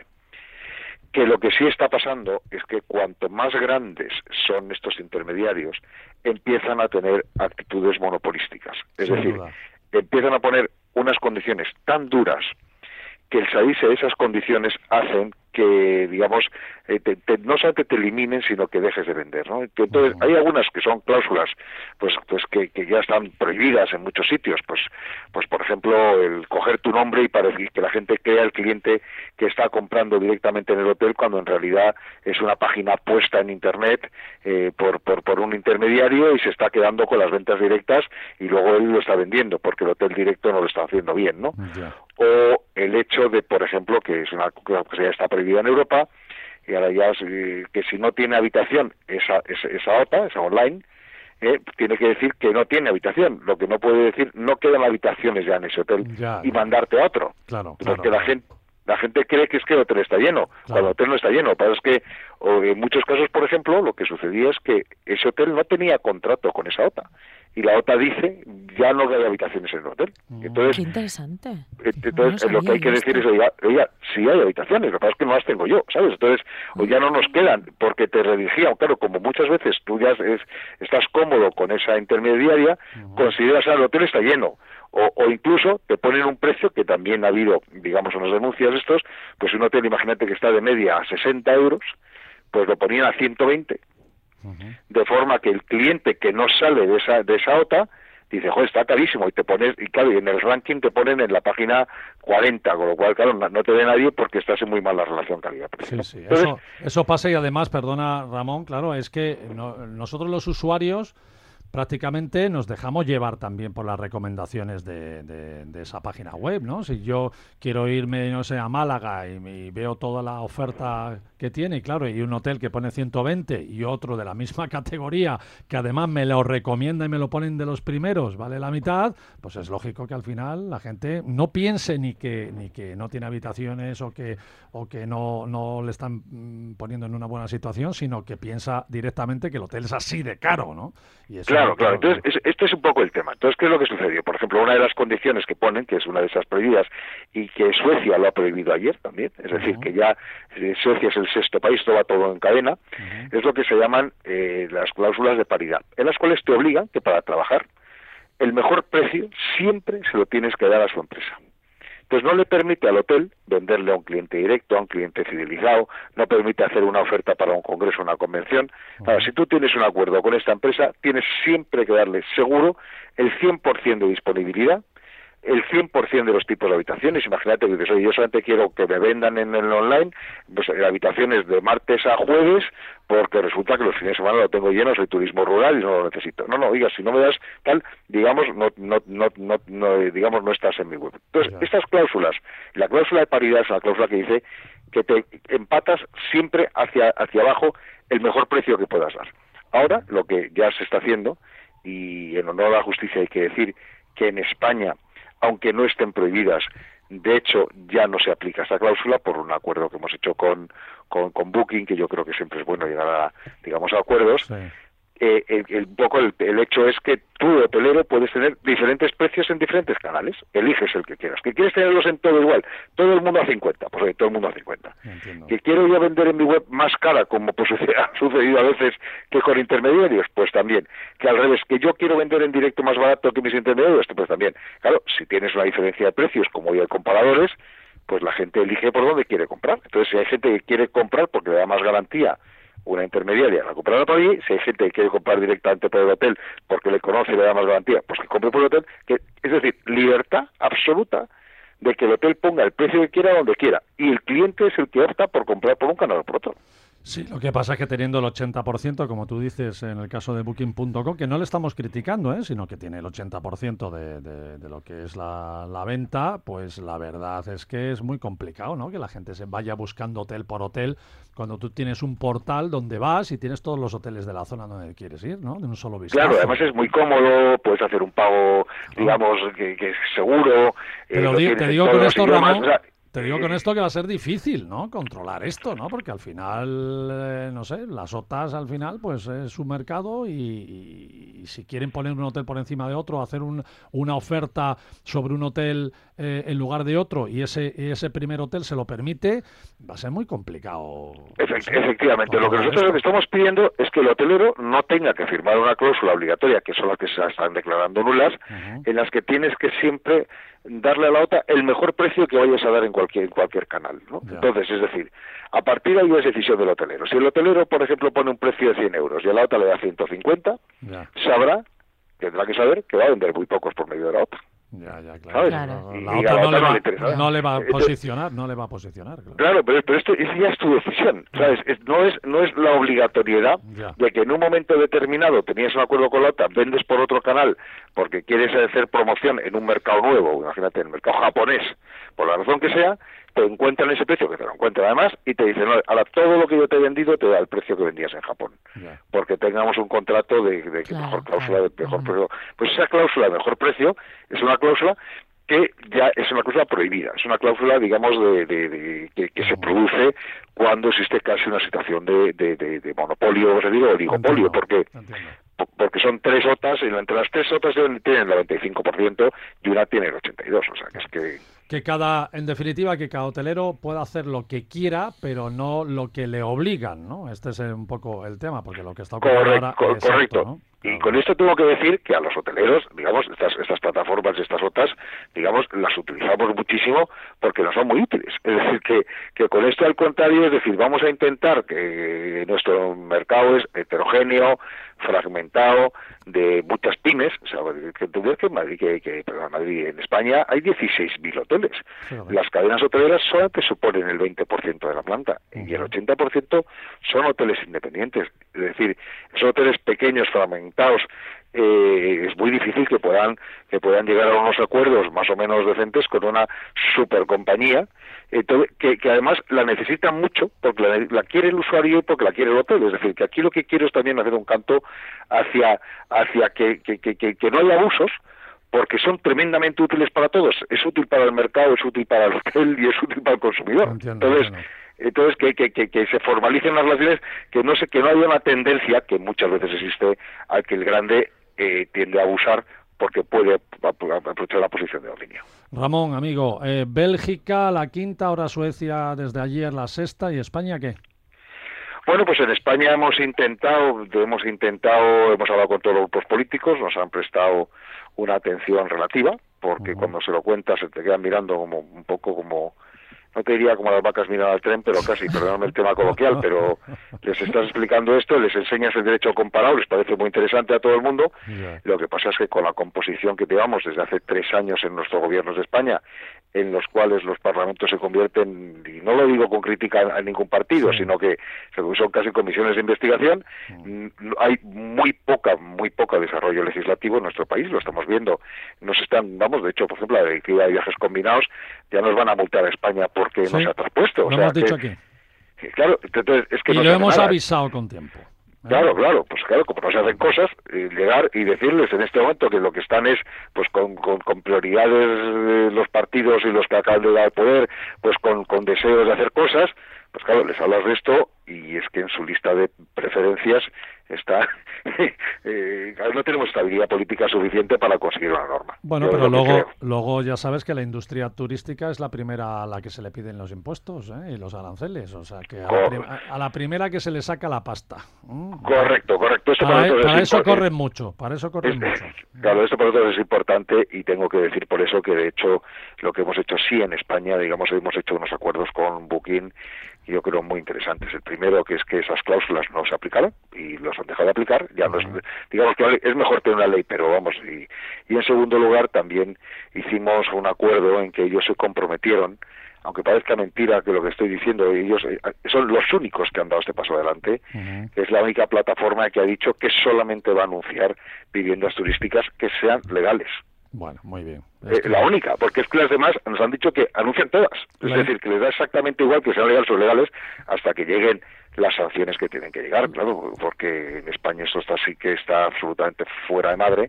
Speaker 7: Que lo que sí está pasando es que cuanto más grandes son estos intermediarios, empiezan a tener actitudes monopolísticas. Es
Speaker 1: Sin
Speaker 7: decir,
Speaker 1: duda.
Speaker 7: empiezan a poner unas condiciones tan duras que el salirse de esas condiciones hacen que, digamos, eh, te, te, no solamente te eliminen, sino que dejes de vender, ¿no? Entonces, uh-huh. hay algunas que son cláusulas, pues, pues que, que ya están prohibidas en muchos sitios, pues, pues por ejemplo, el coger tu nombre y para que la gente crea el cliente que está comprando directamente en el hotel, cuando en realidad es una página puesta en internet eh, por, por, por un intermediario y se está quedando con las ventas directas y luego él lo está vendiendo, porque el hotel directo no lo está haciendo bien, ¿no? Yeah. O el hecho de, por ejemplo, que es una cosa que ya está prohibida en Europa, y ahora ya que si no tiene habitación esa, esa, esa O T A, esa online, eh, tiene que decir que no tiene habitación, lo que no puede decir no quedan habitaciones ya en ese hotel
Speaker 1: ya,
Speaker 7: y mandarte a otro,
Speaker 1: claro,
Speaker 7: porque
Speaker 1: claro,
Speaker 7: la
Speaker 1: claro.
Speaker 7: gente la gente cree que es que el hotel está lleno, claro. cuando el hotel no está lleno. Lo que pasa es que o en muchos casos, por ejemplo, lo que sucedía es que ese hotel no tenía contrato con esa O T A. Y la O T A dice, ya no hay habitaciones en el hotel. Entonces,
Speaker 4: qué interesante.
Speaker 7: Entonces,
Speaker 4: no
Speaker 7: lo que hay que decir es, oiga, oiga, sí hay habitaciones, lo que pasa es que no las tengo yo, ¿sabes? Entonces, o ya no nos quedan, porque te redirigían. Claro, como muchas veces tú ya es, estás cómodo con esa intermediaria, uh-huh. consideras que el hotel está lleno. O, o incluso te ponen un precio que también ha habido, digamos, unas denuncias de estos, pues un hotel, imagínate que está de media a sesenta euros, pues lo ponían a ciento veinte, uh-huh. de forma que el cliente que no sale de esa de esa O T A dice, joder, está carísimo, y te pones, y claro, y en el ranking te ponen en la página cuarenta, con lo cual, claro, no, no te ve nadie porque estás en muy mala relación calidad-precio.
Speaker 1: Sí, sí, Entonces, eso, eso pasa y además, perdona Ramón, claro, es que no, nosotros los usuarios prácticamente nos dejamos llevar también por las recomendaciones de, de, de esa página web, ¿no? Si yo quiero irme, no sé, a Málaga y, y veo toda la oferta que tiene, y claro, y un hotel que pone ciento veinte y otro de la misma categoría que además me lo recomienda y me lo ponen de los primeros, vale la mitad, pues es lógico que al final la gente no piense ni que ni que no tiene habitaciones o que o que no, no le están poniendo en una buena situación, sino que piensa directamente que el hotel es así de caro, ¿no? Y eso
Speaker 7: Claro, claro. Entonces, es, este es un poco el tema. Entonces, ¿qué es lo que sucedió? Por ejemplo, una de las condiciones que ponen, que es una de esas prohibidas, y que Suecia lo ha prohibido ayer también, es uh-huh. decir, que ya eh, Suecia es el sexto país, todo va todo en cadena, uh-huh. es lo que se llaman eh, las cláusulas de paridad, en las cuales te obligan que para trabajar el mejor precio siempre se lo tienes que dar a su empresa. Entonces no le permite al hotel venderle a un cliente directo, a un cliente fidelizado, no permite hacer una oferta para un congreso o una convención. Claro, si tú tienes un acuerdo con esta empresa, tienes siempre que darle seguro el cien por ciento de disponibilidad, el cien por ciento de los tipos de habitaciones. Imagínate que dices, oye, yo solamente quiero que me vendan en el online pues, habitaciones de martes a jueves, porque resulta que los fines de semana lo tengo lleno, soy turismo rural y no lo necesito. No, no, oiga, si no me das tal, digamos, no, no, no, no, no digamos, no estás en mi web. Entonces, yeah. estas cláusulas, la cláusula de paridad es una cláusula que dice que te empatas siempre hacia, hacia abajo el mejor precio que puedas dar. Ahora, lo que ya se está haciendo, y en honor a la justicia hay que decir que en España, aunque no estén prohibidas, de hecho ya no se aplica esta cláusula por un acuerdo que hemos hecho con, con, con Booking, que yo creo que siempre es bueno llegar a, digamos, a acuerdos. Sí. Eh, el, el, poco el, el hecho es que tú, hotelero, puedes tener diferentes precios en diferentes canales, eliges el que quieras. Que quieres tenerlos en todo igual, todo el mundo a cincuenta, pues oye, todo el mundo a cincuenta. Entiendo. Que quiero yo vender en mi web más cara, como pues ha sucedido a veces que con intermediarios, pues también. Que al revés, que yo quiero vender en directo más barato que mis intermediarios, pues también. Claro, si tienes una diferencia de precios, como hoy hay comparadores, pues la gente elige por dónde quiere comprar. Entonces, si hay gente que quiere comprar porque le da más garantía una intermediaria, la comprará por allí. Si hay gente que quiere comprar directamente por el hotel porque le conoce y le da más garantía, pues que compre por el hotel. Que, es decir, libertad absoluta de que el hotel ponga el precio que quiera donde quiera. Y el cliente es el que opta por comprar por un canal o por otro.
Speaker 1: Sí, lo que pasa es que teniendo el ochenta por ciento, como tú dices en el caso de Booking punto com, que no le estamos criticando, ¿eh? sino que tiene el ochenta por ciento de, de, de lo que es la, la venta, pues la verdad es que es muy complicado, ¿no? Que la gente se vaya buscando hotel por hotel cuando tú tienes un portal donde vas y tienes todos los hoteles de la zona donde quieres ir, ¿no? De un solo vistazo.
Speaker 7: Claro, además es muy cómodo, puedes hacer un pago, digamos, que, que es seguro.
Speaker 1: Te, lo eh, digo, te digo con esto, idiomas, Ramón... O sea, te digo con esto que va a ser difícil, ¿no? Controlar esto, ¿no? Porque al final, eh, no sé, las OTAs al final, pues es su mercado y, y, y si quieren poner un hotel por encima de otro, hacer un, una oferta sobre un hotel eh, en lugar de otro y ese ese primer hotel se lo permite, va a ser muy complicado.
Speaker 7: Efect- efectivamente, lo que nosotros lo que estamos pidiendo es que el hotelero no tenga que firmar una cláusula obligatoria, que son las que se están declarando nulas, uh-huh. en las que tienes que siempre darle a la OTA el mejor precio que vayas a dar en cualquier en cualquier canal, ¿no? Yeah. Entonces, es decir, a partir de ahí es decisión del hotelero. Si el hotelero, por ejemplo, pone un precio de cien euros y a la OTA le da ciento cincuenta, yeah. sabrá, tendrá que saber que va a vender muy pocos por medio de la OTA.
Speaker 1: Ya, ya, claro.
Speaker 4: claro.
Speaker 1: La, la otra no, no, le va, no, no le va a posicionar, no le va a posicionar. Claro,
Speaker 7: claro pero, pero esto es, ya es tu decisión, ¿sabes? Es, no es no es la obligatoriedad ya. de que en un momento determinado tenías un acuerdo con la OTA, vendes por otro canal porque quieres hacer promoción en un mercado nuevo, imagínate, en el mercado japonés, por la razón que sea, te encuentran ese precio, que te lo encuentran además, y te dicen, no, ahora todo lo que yo te he vendido te da el precio que vendías en Japón, yeah. porque tengamos un contrato de, de claro, mejor cláusula claro. de mejor uh-huh. precio. Pues esa cláusula de mejor precio es una cláusula que ya es una cláusula prohibida, es una cláusula, digamos, de, de, de que, que uh-huh. se produce cuando existe casi una situación de, de, de, de monopolio, o sea, digo, oligopolio, porque... Entiendo. porque son tres OTAs y entre las tres OTAs tienen el noventa y cinco por ciento y una tiene el ochenta y dos por ciento, o sea, que es que...
Speaker 1: Que cada, en definitiva, que cada hotelero pueda hacer lo que quiera, pero no lo que le obligan, ¿no? Este es un poco el tema, porque lo que está ocurriendo
Speaker 7: correcto,
Speaker 1: ahora...
Speaker 7: Correcto,
Speaker 1: correcto, ¿no?
Speaker 7: Y claro. con esto tengo que decir que a los hoteleros, digamos, estas, estas plataformas, estas OTAs, digamos, las utilizamos muchísimo porque no son muy útiles. Es decir, que, que con esto al contrario, es decir, vamos a intentar que nuestro mercado es heterogéneo, fragmentado, de muchas pymes, o sea, que tú ves que en Madrid, que, que, perdón, Madrid, en España hay dieciséis mil hoteles. Sí, las cadenas hoteleras solamente suponen el veinte por ciento de la planta uh-huh. y el ochenta por ciento son hoteles independientes. Es decir, esos hoteles pequeños, fragmentados, eh, es muy difícil que puedan que puedan llegar a unos acuerdos más o menos decentes con una super compañía entonces, que, que además la necesitan mucho porque la, la quiere el usuario y porque la quiere el hotel. Es decir, que aquí lo que quiero es también hacer un canto hacia hacia que, que, que, que, que no haya abusos, porque son tremendamente útiles para todos. Es útil para el mercado, es útil para el hotel y es útil para el consumidor.
Speaker 1: Entiendo,
Speaker 7: entonces
Speaker 1: entiendo.
Speaker 7: Entonces que, que, que, que se formalicen las relaciones, que no se, que no haya una tendencia que muchas veces existe a que el grande eh, tiende a abusar porque puede aprovechar la posición de dominio.
Speaker 1: Ramón, amigo, eh, Bélgica la quinta, ahora Suecia desde ayer la sexta, ¿y España qué?
Speaker 7: Bueno, pues en España hemos intentado, hemos intentado, hemos hablado con todos los grupos políticos, nos han prestado una atención relativa, porque uh-huh. cuando se lo cuentas se te quedan mirando como un poco como... No te diría como las vacas miran al tren, pero casi, perdóname el tema coloquial, pero les estás explicando esto, les enseñas el derecho comparado, les parece muy interesante a todo el mundo. Yeah. Lo que pasa es que con la composición que llevamos desde hace tres años en nuestros gobiernos de España, en los cuales los parlamentos se convierten, y no lo digo con crítica a ningún partido, sí. sino que son casi comisiones de investigación, mm. hay muy poca, muy poca desarrollo legislativo en nuestro país, lo estamos viendo. Nos están, vamos, de hecho, por ejemplo, la directiva de viajes combinados, ya nos van a multar a España porque sí. no se ha traspuesto.
Speaker 1: Lo
Speaker 7: o sea,
Speaker 1: hemos dicho
Speaker 7: que,
Speaker 1: aquí.
Speaker 7: Que, claro, entonces, es que
Speaker 1: y
Speaker 7: no
Speaker 1: lo hemos
Speaker 7: nada.
Speaker 1: avisado con tiempo.
Speaker 7: Claro, claro, pues claro, como no se hacen cosas, eh, llegar y decirles en este momento que lo que están es, pues con, con, con prioridades de los partidos y los que acaban de dar poder, pues con, con deseos de hacer cosas, pues claro, les hablas de esto y es que en su lista de preferencias está, eh, no tenemos estabilidad política suficiente para conseguir una norma.
Speaker 1: Bueno, Yo pero luego, luego ya sabes que la industria turística es la primera a la que se le piden los impuestos ¿eh? y los aranceles, o sea que a la, prim a la primera que se le saca la pasta. ¿Mm?
Speaker 7: Correcto, correcto. Esto
Speaker 1: para
Speaker 7: para,
Speaker 1: para eso corren mucho, para eso corren
Speaker 7: es,
Speaker 1: mucho.
Speaker 7: Claro, esto para nosotros es importante y tengo que decir por eso que de hecho lo que hemos hecho sí en España, digamos, hemos hecho unos acuerdos con Booking, yo creo muy interesantes. El primero que es que esas cláusulas no se aplicaron y los han dejado de aplicar, ya no es, digamos que es mejor tener una ley, pero vamos, y, y en segundo lugar también hicimos un acuerdo en que ellos se comprometieron, aunque parezca mentira que lo que estoy diciendo, ellos son los únicos que han dado este paso adelante, uh-huh. es la única plataforma que ha dicho que solamente va a anunciar viviendas turísticas que sean legales.
Speaker 1: Bueno, muy bien.
Speaker 7: Eh, que... La única, porque es que las demás nos han dicho que anuncian todas. Es la... decir, que les da exactamente igual que sean legales o ilegales hasta que lleguen las sanciones que tienen que llegar, claro, porque en España esto está sí que está absolutamente fuera de madre.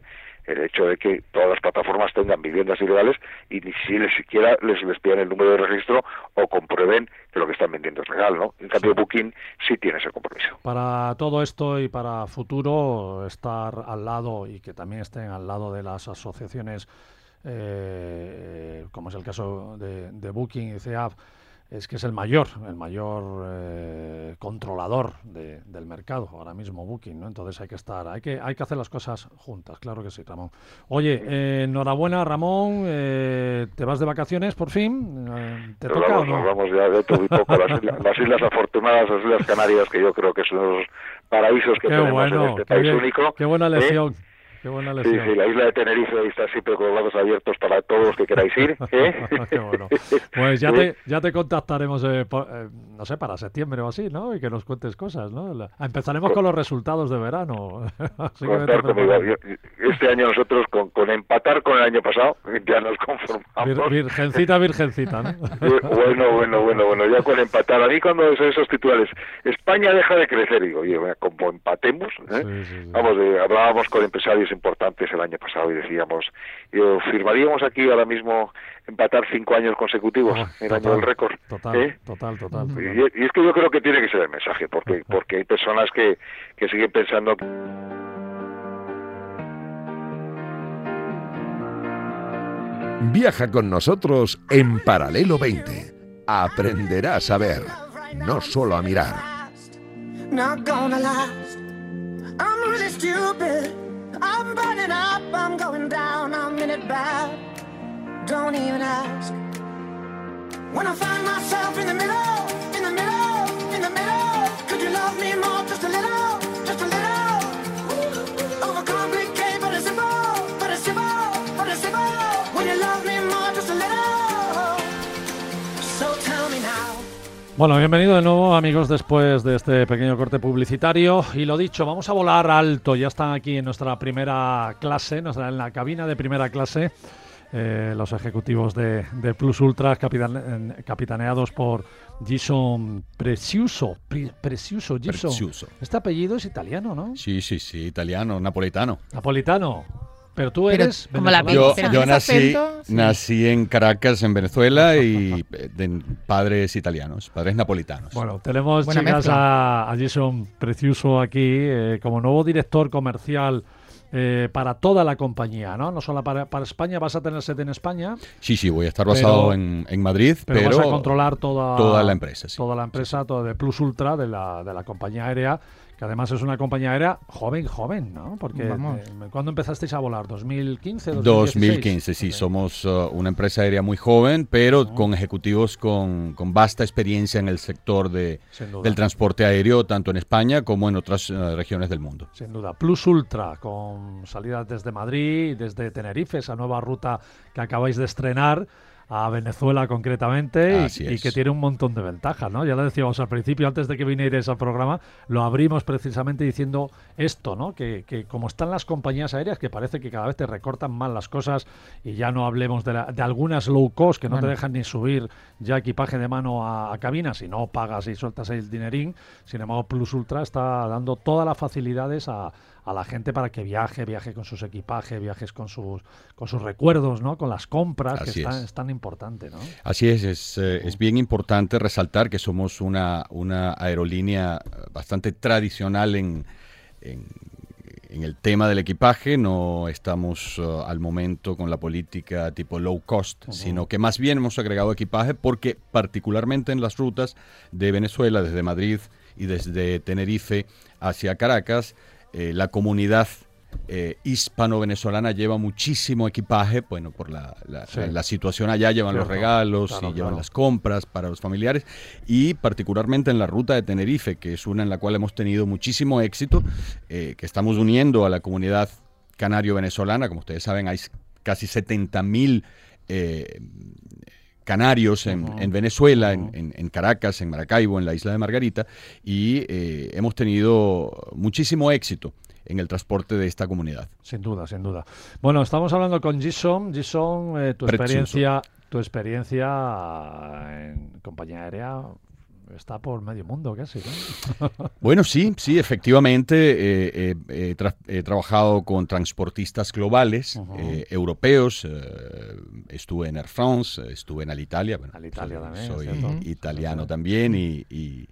Speaker 7: el hecho de que todas las plataformas tengan viviendas ilegales y ni si les siquiera les, les pidan el número de registro o comprueben que lo que están vendiendo es legal, ¿no? En cambio, sí. Booking sí tiene ese compromiso.
Speaker 1: Para todo esto y para futuro, estar al lado y que también estén al lado de las asociaciones, eh, como es el caso de, de Booking y C E A F, es que es el mayor, el mayor eh, controlador de, del mercado ahora mismo, Booking, ¿no? Entonces hay que estar, hay que hay que hacer las cosas juntas, claro que sí, Ramón. Oye, eh, enhorabuena, Ramón, eh, ¿te vas de vacaciones por fin? Eh, ¿Te
Speaker 7: nos
Speaker 1: toca
Speaker 7: vamos,
Speaker 1: o no?
Speaker 7: Nos vamos ya de todo y poco a las, islas, las Islas Afortunadas, las Islas Canarias, que yo creo que son los paraísos que
Speaker 1: qué
Speaker 7: tenemos
Speaker 1: bueno,
Speaker 7: en este
Speaker 1: qué
Speaker 7: país
Speaker 1: bien,
Speaker 7: único.
Speaker 1: Qué buena lección.
Speaker 7: ¿Eh?
Speaker 1: Qué buena
Speaker 7: Sí,
Speaker 1: lección.
Speaker 7: sí, la isla de Tenerife está siempre con los brazos abiertos para todos los que queráis ir. ¿eh?
Speaker 1: Qué bueno. Pues ya,
Speaker 7: ¿Eh?
Speaker 1: te, ya te contactaremos, eh, por, eh, no sé, para septiembre o así, ¿no? Y que nos cuentes cosas, ¿no? La, empezaremos con, con los resultados de verano. Así que vete
Speaker 7: conmigo. Este año nosotros, con, con empatar con el año pasado, ya nos conformamos.
Speaker 1: Vir, virgencita, virgencita, ¿no?
Speaker 7: Bueno, bueno, bueno, bueno, ya con empatar. A mí cuando son esos titulares, España deja de crecer, digo, oye, como empatemos, ¿eh? sí, sí, sí. Vamos, eh, hablábamos con empresarios importantes el año pasado y decíamos, yo, firmaríamos aquí ahora mismo empatar cinco años consecutivos, oh, el total, año del récord.
Speaker 1: Total,
Speaker 7: ¿eh?
Speaker 1: total, total. total.
Speaker 7: Y, y es que yo creo que tiene que ser el mensaje, porque porque hay personas que, que siguen pensando...
Speaker 6: Viaja con nosotros en Paralelo veinte. Aprenderás a ver, no solo a mirar.
Speaker 5: I'm really stupid. I'm burning up, I'm going down, I'm in it bad. Don't even ask. When I find myself in the middle, in the middle, in the middle, could you love me more, just a little, just a little? Overcomplicate, but it's simple, but it's simple, but it's simple. When you love me more, just a little. So tell me now.
Speaker 1: Bueno, bienvenido de nuevo, amigos, después de este pequeño corte publicitario. Y lo dicho, vamos a volar alto. Ya están aquí en nuestra primera clase, nuestra, en la cabina de primera clase, eh, los ejecutivos de, de Plus Ultras, capitan, capitaneados por Jason Preciuso. Pre, Preciuso, Jason.
Speaker 8: Preciuso.
Speaker 1: Este apellido es italiano, ¿no?
Speaker 8: Sí, sí, sí, italiano, napolitano.
Speaker 1: Napolitano. Pero tú eres
Speaker 4: Pero, como la
Speaker 8: yo,
Speaker 4: pizza.
Speaker 8: yo nací,
Speaker 3: acento, sí.
Speaker 8: nací en Caracas, en Venezuela, y de padres italianos, padres napolitanos.
Speaker 1: Bueno, tenemos,
Speaker 3: Buena
Speaker 1: chicas,
Speaker 3: mezcla.
Speaker 1: a, a Jason Preciuso aquí eh, como nuevo director comercial eh, para toda la compañía, ¿no? No solo para, para España, vas a tener sede en España.
Speaker 8: Sí, sí, voy a estar basado
Speaker 1: pero,
Speaker 8: en, en Madrid,
Speaker 1: pero,
Speaker 8: pero
Speaker 1: vas a controlar toda,
Speaker 8: toda la empresa. Sí.
Speaker 1: Toda la empresa, todo de Plus Ultra, de la, de la compañía aérea, que además es una compañía aérea joven, joven, ¿no? Porque eh, ¿cuándo empezasteis a volar? ¿dos mil quince?
Speaker 8: dos mil quince, sí. Okay. Somos uh, una empresa aérea muy joven, pero uh-huh. con ejecutivos con, con vasta experiencia en el sector de, del transporte aéreo, tanto en España como en otras uh, regiones del mundo.
Speaker 1: Sin duda. Plus Ultra, con salidas desde Madrid, desde Tenerife, esa nueva ruta que acabáis de estrenar a Venezuela concretamente, y, y que tiene un montón de ventajas, ¿no? Ya lo decíamos al principio, antes de que vinierais al programa, lo abrimos precisamente diciendo esto, ¿no? Que, que como están las compañías aéreas, que parece que cada vez te recortan más las cosas, y ya no hablemos de, la, de algunas low cost que no bueno. te dejan ni subir ya equipaje de mano a, a cabina, si no pagas y sueltas el dinerín. Sin embargo, Plus Ultra está dando todas las facilidades a a la gente para que viaje, viaje con sus equipajes, viajes con sus con sus recuerdos, ¿no? Con las compras, Así que es tan, es tan importante, ¿no?
Speaker 8: Así es, es, eh, es bien importante resaltar que somos una, una aerolínea bastante tradicional en, en, en el tema del equipaje. No estamos uh, al momento con la política tipo low cost, uh-huh. sino que más bien hemos agregado equipaje porque particularmente en las rutas de Venezuela, desde Madrid y desde Tenerife hacia Caracas, Eh, la comunidad eh, hispano-venezolana lleva muchísimo equipaje, bueno, por la, la, sí. la, la situación allá, llevan claro, los regalos claro, y llevan claro. las compras para los familiares, y particularmente en la ruta de Tenerife, que es una en la cual hemos tenido muchísimo éxito, eh, que estamos uniendo a la comunidad canario-venezolana. Como ustedes saben, hay casi setenta mil eh, canarios en, uh-huh. en Venezuela, uh-huh. en, en Caracas, en Maracaibo, en la isla de Margarita, y eh, hemos tenido muchísimo éxito en el transporte de esta comunidad.
Speaker 1: Sin duda, sin duda. Bueno, estamos hablando con Jason. Jason, eh, tu experiencia, tu experiencia en compañía aérea está por medio mundo casi, ¿no?
Speaker 8: Bueno, sí, sí, efectivamente. Eh, eh, eh, tra he trabajado con transportistas globales, uh-huh. eh, europeos. Eh, estuve en Air France, estuve en Alitalia. Bueno,
Speaker 1: Alitalia
Speaker 8: soy,
Speaker 1: también,
Speaker 8: soy
Speaker 1: ¿cierto?
Speaker 8: italiano uh-huh. también y, y,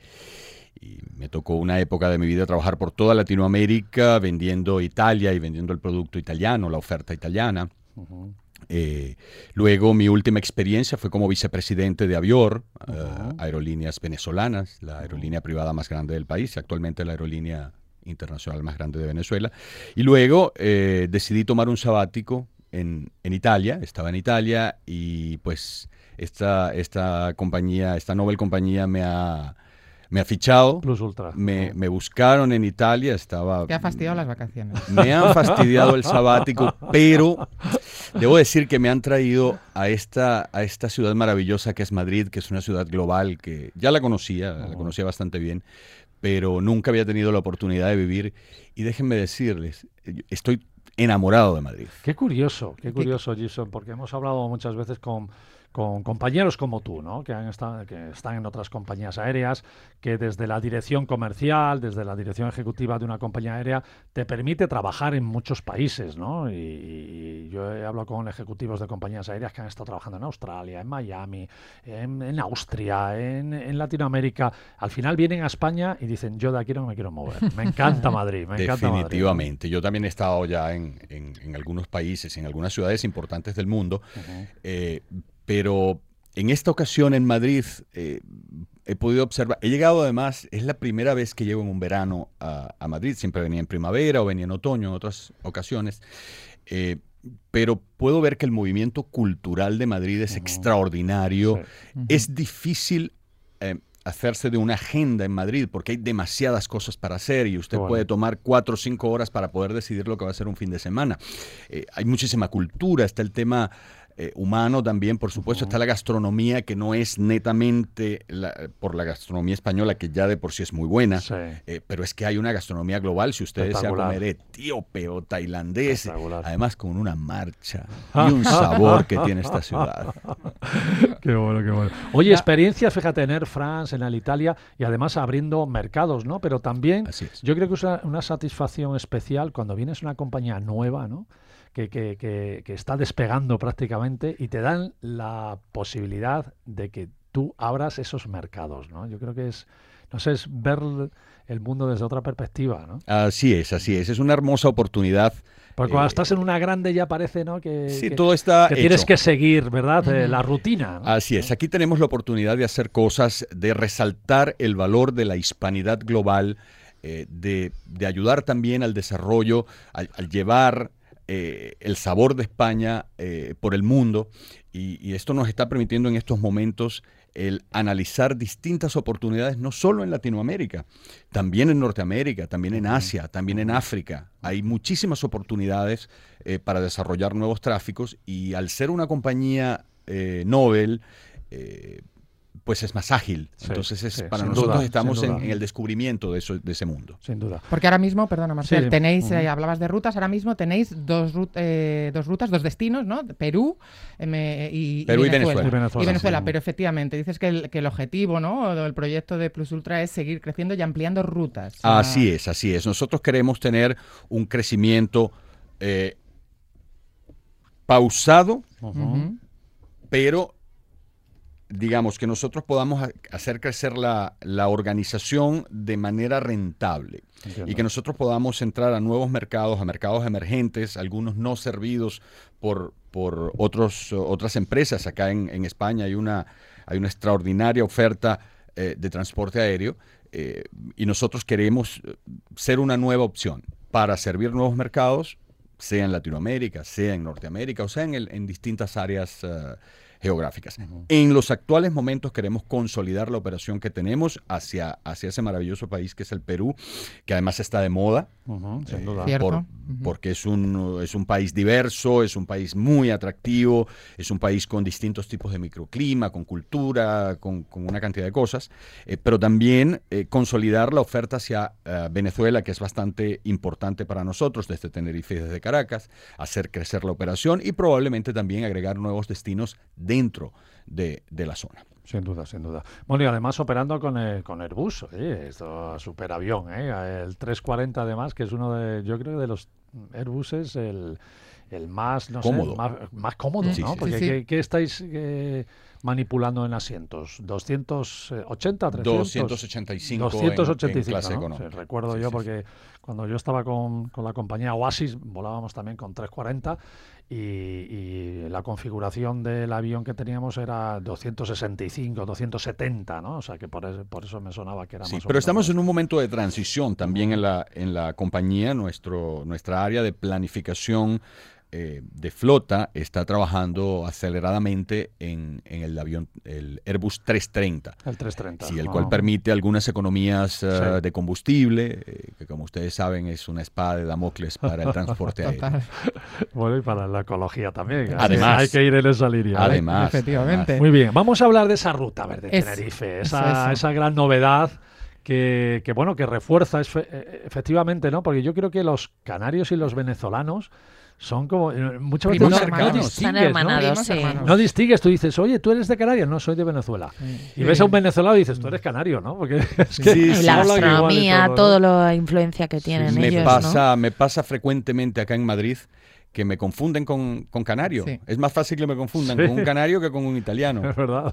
Speaker 8: y me tocó una época de mi vida trabajar por toda Latinoamérica vendiendo Italia y vendiendo el producto italiano, la oferta italiana. Uh-huh. Eh, luego mi última experiencia fue como vicepresidente de Avior, uh-huh. uh, Aerolíneas Venezolanas, la aerolínea uh-huh. privada más grande del país, actualmente la aerolínea internacional más grande de Venezuela. Y luego eh, decidí tomar un sabático en, en Italia, estaba en Italia y pues esta, esta compañía, esta Nobel compañía me ha... Me ha fichado,
Speaker 1: Plus Ultra.
Speaker 8: Me, me buscaron en Italia, estaba...
Speaker 3: Te ha fastidiado las vacaciones.
Speaker 8: Me han fastidiado el sabático, pero debo decir que me han traído a esta, a esta ciudad maravillosa que es Madrid, que es una ciudad global, que ya la conocía, uh-huh. la conocía bastante bien, pero nunca había tenido la oportunidad de vivir. Y déjenme decirles, estoy enamorado de Madrid.
Speaker 1: Qué curioso, qué curioso, Gibson, porque hemos hablado muchas veces con... con compañeros como tú, ¿no? Que, han estado, que están en otras compañías aéreas, que desde la dirección comercial, desde la dirección ejecutiva de una compañía aérea, te permite trabajar en muchos países, ¿no? Y, y yo he hablado con ejecutivos de compañías aéreas que han estado trabajando en Australia, en Miami, en, en Austria, en, en Latinoamérica. Al final vienen a España y dicen, yo de aquí no me quiero mover. Me encanta Madrid, me encanta Madrid.
Speaker 8: Definitivamente. Yo también he estado ya en, en, en algunos países, en algunas ciudades importantes del mundo, uh-huh. eh, pero en esta ocasión en Madrid eh, he podido observar, he llegado además, es la primera vez que llego en un verano a, a Madrid, siempre venía en primavera o venía en otoño en otras ocasiones, eh, pero puedo ver que el movimiento cultural de Madrid es uh-huh. extraordinario, sí. uh-huh. es difícil eh, hacerse de una agenda en Madrid porque hay demasiadas cosas para hacer y usted bueno. puede tomar cuatro o cinco horas para poder decidir lo que va a ser un fin de semana. Eh, hay muchísima cultura, está el tema... Eh, humano también, por supuesto, uh-huh. está la gastronomía que no es netamente la, por la gastronomía española, que ya de por sí es muy buena,
Speaker 1: sí.
Speaker 8: eh, pero es que hay una gastronomía global, si usted desea comer etíope o tailandés, además con una marcha y un sabor que tiene esta ciudad.
Speaker 1: Qué bueno, qué bueno. Oye, experiencia, fíjate, en Air France, en Alitalia, y además abriendo mercados, ¿no? Pero también, yo creo que es una, una satisfacción especial cuando vienes a una compañía nueva, ¿no? Que, que, que, que está despegando prácticamente y te dan la posibilidad de que tú abras esos mercados, ¿no? Yo creo que es, no sé, es ver el mundo desde otra perspectiva, ¿no?
Speaker 8: Así es, así es. Es una hermosa oportunidad.
Speaker 1: Porque cuando eh, estás en una grande ya parece, ¿no? Que,
Speaker 8: sí,
Speaker 1: que,
Speaker 8: todo está
Speaker 1: que tienes
Speaker 8: hecho.
Speaker 1: que seguir, ¿verdad? Eh, la rutina, ¿no?
Speaker 8: Así es. Aquí tenemos la oportunidad de hacer cosas, de resaltar el valor de la hispanidad global, eh, de, de ayudar también al desarrollo, al, al llevar... Eh, el sabor de España eh, por el mundo y, y esto nos está permitiendo en estos momentos el analizar distintas oportunidades no solo en Latinoamérica, también en Norteamérica, también en Asia, también en África. Hay muchísimas oportunidades eh, para desarrollar nuevos tráficos y al ser una compañía eh, Nobel, eh, pues es más ágil. Sí, Entonces es, sí, para nosotros duda, estamos en, en el descubrimiento de, eso, de ese mundo.
Speaker 1: Sin duda.
Speaker 3: Porque ahora mismo, perdona Marcel,
Speaker 1: sí,
Speaker 3: tenéis,
Speaker 1: uh-huh.
Speaker 3: eh, hablabas de rutas, ahora mismo tenéis dos, rut eh, dos rutas, dos destinos, ¿no? Perú, eh, y,
Speaker 8: Perú
Speaker 3: y, Venezuela.
Speaker 8: y
Speaker 3: Venezuela.
Speaker 8: Y
Speaker 3: Venezuela,
Speaker 8: y
Speaker 3: Venezuela sí. Pero efectivamente, dices que el, que el objetivo, ¿no? El proyecto de Plus Ultra es seguir creciendo y ampliando rutas.
Speaker 8: Así es, así es. Nosotros queremos tener un crecimiento eh, pausado, uh-huh. pero digamos, que nosotros podamos hacer crecer la, la organización de manera rentable. Entiendo. Y que nosotros podamos entrar a nuevos mercados, a mercados emergentes, algunos no servidos por, por otros, otras empresas. Acá en, en España hay una, hay una extraordinaria oferta eh, de transporte aéreo eh, y nosotros queremos ser una nueva opción para servir nuevos mercados, sea en Latinoamérica, sea en Norteamérica o sea en, el, en distintas áreas uh, geográficas. Uh-huh. En los actuales momentos queremos consolidar la operación que tenemos hacia, hacia ese maravilloso país que es el Perú, que además está de moda,
Speaker 1: uh-huh, sin
Speaker 8: eh,
Speaker 1: duda.
Speaker 8: Por, uh-huh. porque es un, es un país diverso, es un país muy atractivo, es un país con distintos tipos de microclima, con cultura, con, con una cantidad de cosas, eh, pero también eh, consolidar la oferta hacia uh, Venezuela, que es bastante importante para nosotros, desde Tenerife y desde Caracas, hacer crecer la operación y probablemente también agregar nuevos destinos dentro de, de la zona.
Speaker 1: Sin duda, sin duda. Bueno, y además operando con, el, con Airbus, oye, esto superavión, ¿eh? El trescientos cuarenta además, que es uno de, yo creo, de los Airbuses, el, el más, no
Speaker 8: cómodo.
Speaker 1: sé, más, más cómodo,
Speaker 8: Sí,
Speaker 1: ¿no?
Speaker 8: sí,
Speaker 1: Porque
Speaker 3: sí.
Speaker 1: ¿qué, qué estáis eh, manipulando en asientos? ¿doscientos ochenta, trescientos?
Speaker 8: doscientos ochenta y cinco
Speaker 1: doscientos ochenta y cinco,
Speaker 8: en, en clase
Speaker 1: ¿no?
Speaker 8: económica.
Speaker 1: Sí, recuerdo
Speaker 8: Sí,
Speaker 1: yo
Speaker 8: sí,
Speaker 1: porque
Speaker 8: sí.
Speaker 1: cuando yo estaba con, con la compañía Oasis volábamos también con trescientos cuarenta y, y la configuración del avión que teníamos era doscientos sesenta y cinco, doscientos setenta, ¿no? O sea que por eso, por eso me sonaba que era
Speaker 8: Sí,
Speaker 1: más o
Speaker 8: pero
Speaker 1: menos
Speaker 8: estamos
Speaker 1: más.
Speaker 8: en un momento de transición también en la, en la compañía. Nuestro, nuestra área de planificación eh, de flota está trabajando aceleradamente en, en el avión, el Airbus trescientos treinta.
Speaker 1: El trescientos treinta.
Speaker 8: Sí, el
Speaker 1: Ah.
Speaker 8: cual permite algunas economías uh,
Speaker 1: Sí.
Speaker 8: de combustible, eh, que como ustedes saben es una espada de Damocles para el transporte aéreo.
Speaker 3: Total.
Speaker 1: Bueno, y para la ecología también. así
Speaker 8: Además.
Speaker 1: que hay que ir en esa línea. ¿eh?
Speaker 8: Además,
Speaker 3: Efectivamente.
Speaker 8: además.
Speaker 1: Muy bien, vamos a hablar de esa ruta verde de
Speaker 3: Es-
Speaker 1: Tenerife,
Speaker 3: eso,
Speaker 1: esa,
Speaker 3: eso.
Speaker 1: esa gran novedad que, que, bueno, que refuerza esfe- eh, efectivamente, ¿no? Porque yo creo que los canarios y los venezolanos son como eh, muchas veces
Speaker 3: Primos
Speaker 1: no, no
Speaker 3: hermanos.
Speaker 1: distingues,
Speaker 4: Están hermanados,
Speaker 1: ¿no?
Speaker 3: Primos
Speaker 4: sí.
Speaker 3: hermanos.
Speaker 1: No distingues, tú dices, oye, tú eres de Canarias, no, soy de Venezuela. Y ves a un venezolano y dices, tú eres canario, ¿no? Porque es que
Speaker 8: Sí,
Speaker 4: Y
Speaker 8: sí.
Speaker 4: la
Speaker 1: hablan igual y
Speaker 4: gastronomía,
Speaker 1: todo,
Speaker 4: todo,
Speaker 1: ¿no?
Speaker 4: la influencia que tienen
Speaker 8: me
Speaker 4: ellos,
Speaker 8: pasa, me pasa frecuentemente acá en Madrid que me confunden con, con canario.
Speaker 3: Sí.
Speaker 8: Es más fácil que me confundan
Speaker 1: Sí.
Speaker 8: con un canario que con un italiano.
Speaker 1: Es verdad.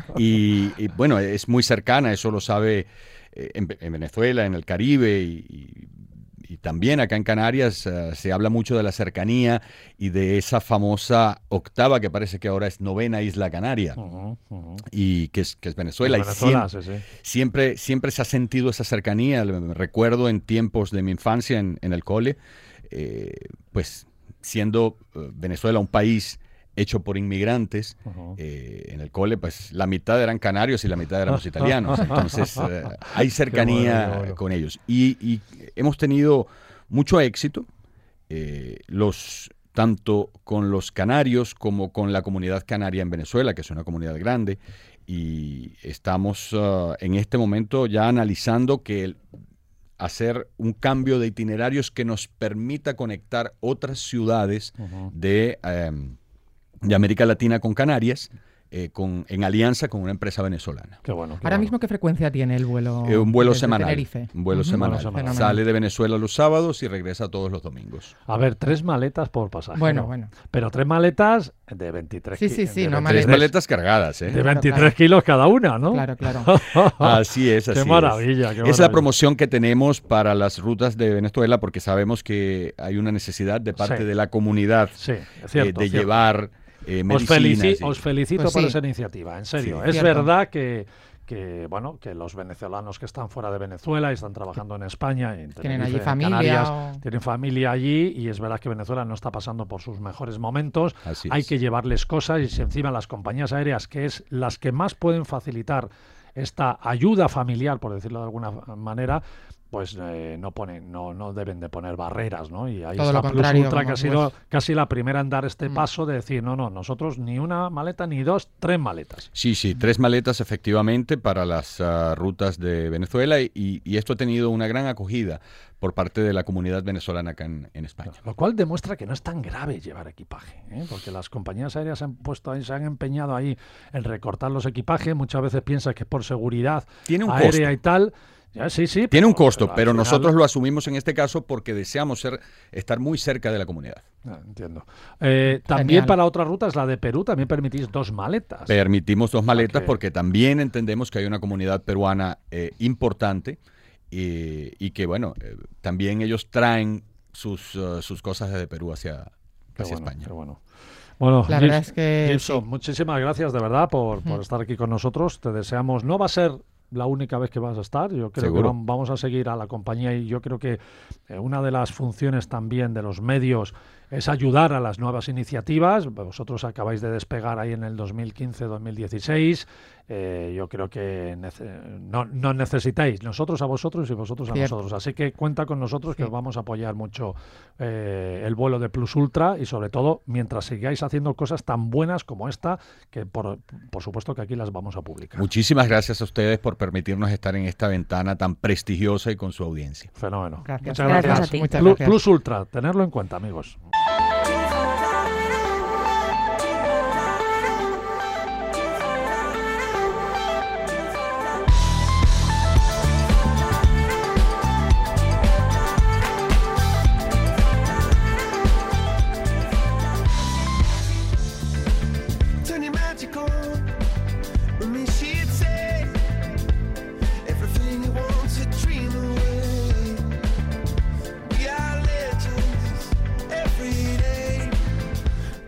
Speaker 8: Y, y, bueno, es muy cercana, eso lo sabe eh, en, en Venezuela, en el Caribe y, y- y también acá en Canarias eh, se habla mucho de la cercanía y de esa famosa octava que parece que ahora es novena isla canaria
Speaker 1: Ujú, ujú.
Speaker 8: y que es, que es Venezuela.
Speaker 1: Venezuela,
Speaker 8: y siem-
Speaker 1: sí, sí.
Speaker 8: siempre, siempre se ha sentido esa cercanía. Me recuerdo en tiempos de mi infancia en, en el cole, eh, pues siendo eh, Venezuela un país hecho por inmigrantes,
Speaker 1: Ujú.
Speaker 8: eh, en el cole, pues la mitad eran canarios y la mitad éramos italianos. Entonces, eh, hay cercanía
Speaker 1: Qué bueno, qué bueno.
Speaker 8: con ellos. Y, y hemos tenido mucho éxito, eh, los, tanto con los canarios como con la comunidad canaria en Venezuela, que es una comunidad grande. Y estamos uh, en este momento ya analizando que el- hacer un cambio de itinerarios que nos permita conectar otras ciudades
Speaker 1: Ujú.
Speaker 8: de, em, de América Latina con Canarias, eh, con, en alianza con una empresa venezolana.
Speaker 1: Qué bueno. qué
Speaker 3: Ahora
Speaker 1: bueno.
Speaker 3: mismo, ¿qué frecuencia tiene el vuelo?
Speaker 8: Eh, un vuelo
Speaker 3: desde
Speaker 8: semanal.
Speaker 3: Tenerife?
Speaker 8: Un vuelo
Speaker 3: Ujú.
Speaker 8: semanal.
Speaker 1: semanal.
Speaker 8: Sale de Venezuela los sábados y regresa todos los domingos.
Speaker 1: A ver, tres maletas por pasaje.
Speaker 3: Bueno,
Speaker 1: ¿no?
Speaker 3: bueno.
Speaker 1: Pero tres maletas de veintitrés
Speaker 3: Sí,
Speaker 1: ki-
Speaker 3: sí, sí,
Speaker 1: de
Speaker 3: no
Speaker 8: Tres
Speaker 3: maletas.
Speaker 8: maletas cargadas, ¿eh?
Speaker 1: De
Speaker 3: Claro,
Speaker 1: veintitrés
Speaker 3: claro.
Speaker 1: kilos cada una, ¿no?
Speaker 3: Claro, claro.
Speaker 8: Así es, así
Speaker 1: Qué
Speaker 8: es.
Speaker 1: maravilla, qué
Speaker 8: Es la
Speaker 1: maravilla.
Speaker 8: promoción que tenemos para las rutas de Venezuela porque sabemos que hay una necesidad de parte
Speaker 1: Sí.
Speaker 8: de la comunidad
Speaker 1: Sí, es
Speaker 8: eh,
Speaker 1: cierto.
Speaker 8: de
Speaker 1: cierto.
Speaker 8: llevar eh,
Speaker 1: Os,
Speaker 8: medicinas.
Speaker 1: felici-
Speaker 8: y-
Speaker 1: os felicito
Speaker 3: Pues
Speaker 1: por
Speaker 3: sí.
Speaker 1: esa iniciativa, en serio.
Speaker 8: Sí.
Speaker 1: Es
Speaker 3: Cierto.
Speaker 1: verdad que, que, bueno, que los venezolanos que están fuera de Venezuela y están trabajando en España, en
Speaker 3: Tienen
Speaker 1: Tenerife,
Speaker 3: allí
Speaker 1: en
Speaker 3: familia.
Speaker 1: Canarias,
Speaker 3: o-
Speaker 1: tienen familia allí y es verdad que Venezuela no está pasando por sus mejores momentos.
Speaker 8: Así
Speaker 1: Hay
Speaker 8: es.
Speaker 1: que llevarles cosas y si encima las compañías aéreas, que es las que más pueden facilitar esta ayuda familiar, por decirlo de alguna manera, pues eh, no ponen, no, no deben de poner barreras, ¿no? Y ahí
Speaker 3: Todo
Speaker 1: está
Speaker 3: lo
Speaker 1: Plus
Speaker 3: contrario,
Speaker 1: Ultra, que
Speaker 3: como
Speaker 1: ha sido
Speaker 3: pues-
Speaker 1: casi la primera en dar este
Speaker 3: Mm.
Speaker 1: paso de decir, no, no, nosotros ni una maleta, ni dos, tres maletas.
Speaker 8: Sí, sí, tres maletas efectivamente para las ah, rutas de Venezuela y, y esto ha tenido una gran acogida por parte de la comunidad venezolana acá en, en España.
Speaker 1: Lo cual demuestra que no es tan grave llevar equipaje, ¿eh? Porque las compañías aéreas se han puesto ahí, se han empeñado ahí en recortar los equipajes. Muchas veces piensas que es por seguridad
Speaker 8: Tiene un
Speaker 1: aérea
Speaker 8: costo.
Speaker 1: y tal. Ya, sí, sí.
Speaker 8: Tiene un
Speaker 1: pero-
Speaker 8: costo,
Speaker 1: al
Speaker 8: pero
Speaker 1: final-
Speaker 8: nosotros lo asumimos en este caso porque deseamos ser, estar muy cerca de la comunidad.
Speaker 1: Ah, entiendo. Eh, también
Speaker 3: Genial.
Speaker 1: para otras rutas, la de Perú, también permitís dos maletas.
Speaker 8: Permitimos dos maletas
Speaker 1: Ok.
Speaker 8: porque también entendemos que hay una comunidad peruana eh, importante y, y que, bueno, eh, también ellos traen sus, uh, sus cosas desde Perú hacia,
Speaker 1: Qué
Speaker 8: hacia
Speaker 1: bueno,
Speaker 8: España.
Speaker 1: qué bueno. Bueno,
Speaker 3: La
Speaker 1: Gibs-
Speaker 3: verdad es que
Speaker 1: Gibson,
Speaker 3: sí.
Speaker 1: muchísimas gracias de verdad por, por
Speaker 3: Mm.
Speaker 1: estar aquí con nosotros. Te deseamos, no va a ser la única vez que vas a estar, yo creo
Speaker 8: Seguro.
Speaker 1: que vam- vamos a seguir a la compañía y yo creo que eh, una de las funciones también de los medios es ayudar a las nuevas iniciativas. Vosotros acabáis de despegar ahí en el dos mil quince dos mil dieciséis. Eh, yo creo que nece- no, no necesitáis nosotros a vosotros y vosotros a
Speaker 3: Cierto.
Speaker 1: nosotros. Así que cuenta con nosotros que
Speaker 3: Sí.
Speaker 1: os vamos a apoyar mucho eh, el vuelo de Plus Ultra y sobre todo mientras sigáis haciendo cosas tan buenas como esta, que por, por supuesto que aquí las vamos a publicar.
Speaker 8: Muchísimas gracias a ustedes por permitirnos estar en esta ventana tan prestigiosa y con su audiencia.
Speaker 1: Fenómeno.
Speaker 3: Gracias.
Speaker 1: Muchas
Speaker 4: Gracias
Speaker 1: gracias.
Speaker 4: a ti.
Speaker 3: Muchas
Speaker 1: Plu-
Speaker 3: gracias.
Speaker 1: Plus Ultra, tenerlo en cuenta, amigos.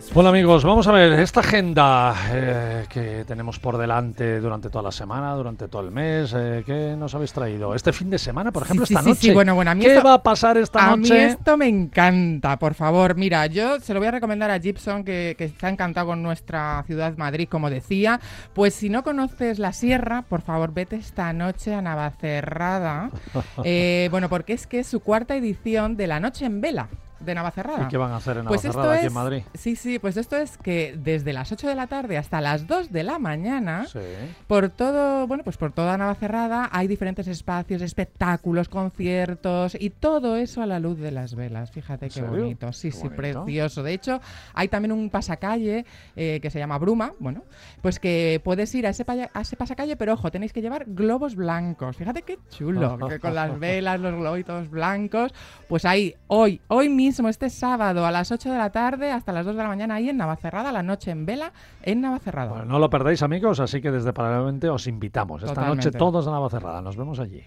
Speaker 1: Bueno amigos, vamos a ver esta agenda eh, que tenemos por delante durante toda la semana, durante todo el mes. Eh, ¿Qué nos habéis traído? Este fin de semana, por ejemplo,
Speaker 3: Sí,
Speaker 1: esta
Speaker 3: sí,
Speaker 1: noche.
Speaker 3: sí, bueno, bueno, a mí
Speaker 1: ¿Qué
Speaker 3: esto-
Speaker 1: va a pasar esta
Speaker 3: A
Speaker 1: noche?
Speaker 3: mí esto me encanta, por favor. Mira, yo se lo voy a recomendar a Gibson, que, que está encantado con nuestra ciudad Madrid, como decía. Pues si no conoces la sierra, por favor, vete esta noche a Navacerrada. Eh, bueno, porque es que es su cuarta edición de la Noche en Vela de Navacerrada.
Speaker 1: ¿Y qué van a hacer en
Speaker 3: Pues
Speaker 1: Navacerrada,
Speaker 3: esto
Speaker 1: aquí
Speaker 3: es,
Speaker 1: en Madrid?
Speaker 3: Sí, sí, pues esto es que desde las ocho de la tarde hasta las dos de la mañana,
Speaker 1: Sí.
Speaker 3: por todo, bueno, pues por toda Navacerrada hay diferentes espacios, espectáculos, conciertos y todo eso a la luz de las velas. Fíjate qué
Speaker 1: serio?
Speaker 3: bonito. Sí,
Speaker 1: Qué
Speaker 3: sí,
Speaker 1: bonito.
Speaker 3: precioso. De hecho, hay también un pasacalle eh, que se llama Bruma, bueno, pues que puedes ir a ese, paya- a ese pasacalle, pero ojo, tenéis que llevar globos blancos. Fíjate qué chulo, que con las velas, los globitos blancos. Pues ahí, hoy, hoy mismo, este sábado, a las ocho de la tarde hasta las dos de la mañana, ahí en Navacerrada, la noche en vela en Navacerrada.
Speaker 1: Bueno, no lo perdéis amigos, así que desde Paralelamente os invitamos. Esta
Speaker 3: Totalmente.
Speaker 1: noche todos a Navacerrada, nos vemos allí.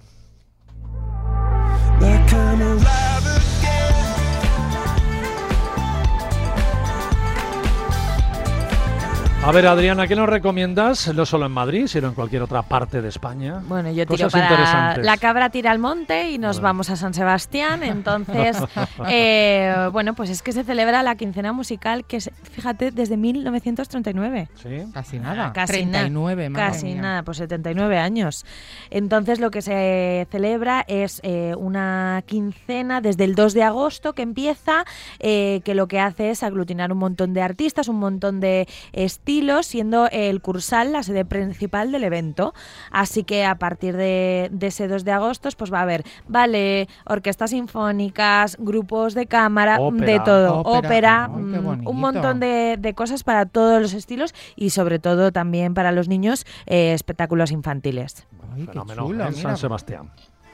Speaker 1: A ver, Adriana, ¿qué nos recomiendas? No solo en Madrid, sino en cualquier otra parte de España.
Speaker 4: Bueno, yo tiro
Speaker 1: Cosas
Speaker 4: para
Speaker 1: interesantes.
Speaker 4: la cabra tira al monte y nos
Speaker 1: Bueno.
Speaker 4: vamos a San Sebastián. Entonces, eh, bueno, pues es que se celebra la quincena musical que es, fíjate, desde mil novecientos treinta y nueve.
Speaker 1: ¿Sí?
Speaker 3: Casi nada.
Speaker 4: Casi
Speaker 3: treinta y nueve,
Speaker 4: nada.
Speaker 3: madre
Speaker 4: Casi
Speaker 3: mía.
Speaker 4: nada, pues setenta y nueve años. Entonces lo que se celebra es eh, una quincena desde el dos de agosto que empieza, eh, que lo que hace es aglutinar un montón de artistas, un montón de estilos, siendo el Cursal la sede principal del evento. Así que a partir de, de ese dos de agosto pues va a haber ballet, orquestas sinfónicas, grupos de cámara,
Speaker 1: Ópera.
Speaker 4: de todo,
Speaker 3: Ópera.
Speaker 4: ópera,
Speaker 3: Ay, qué
Speaker 4: mm,
Speaker 3: bonito.
Speaker 4: un montón de, de cosas para todos los estilos y sobre todo también para los niños, eh, espectáculos infantiles.
Speaker 3: Ay, qué
Speaker 1: Fenómeno,
Speaker 3: chulo,
Speaker 1: en
Speaker 3: mira.
Speaker 1: San Sebastián.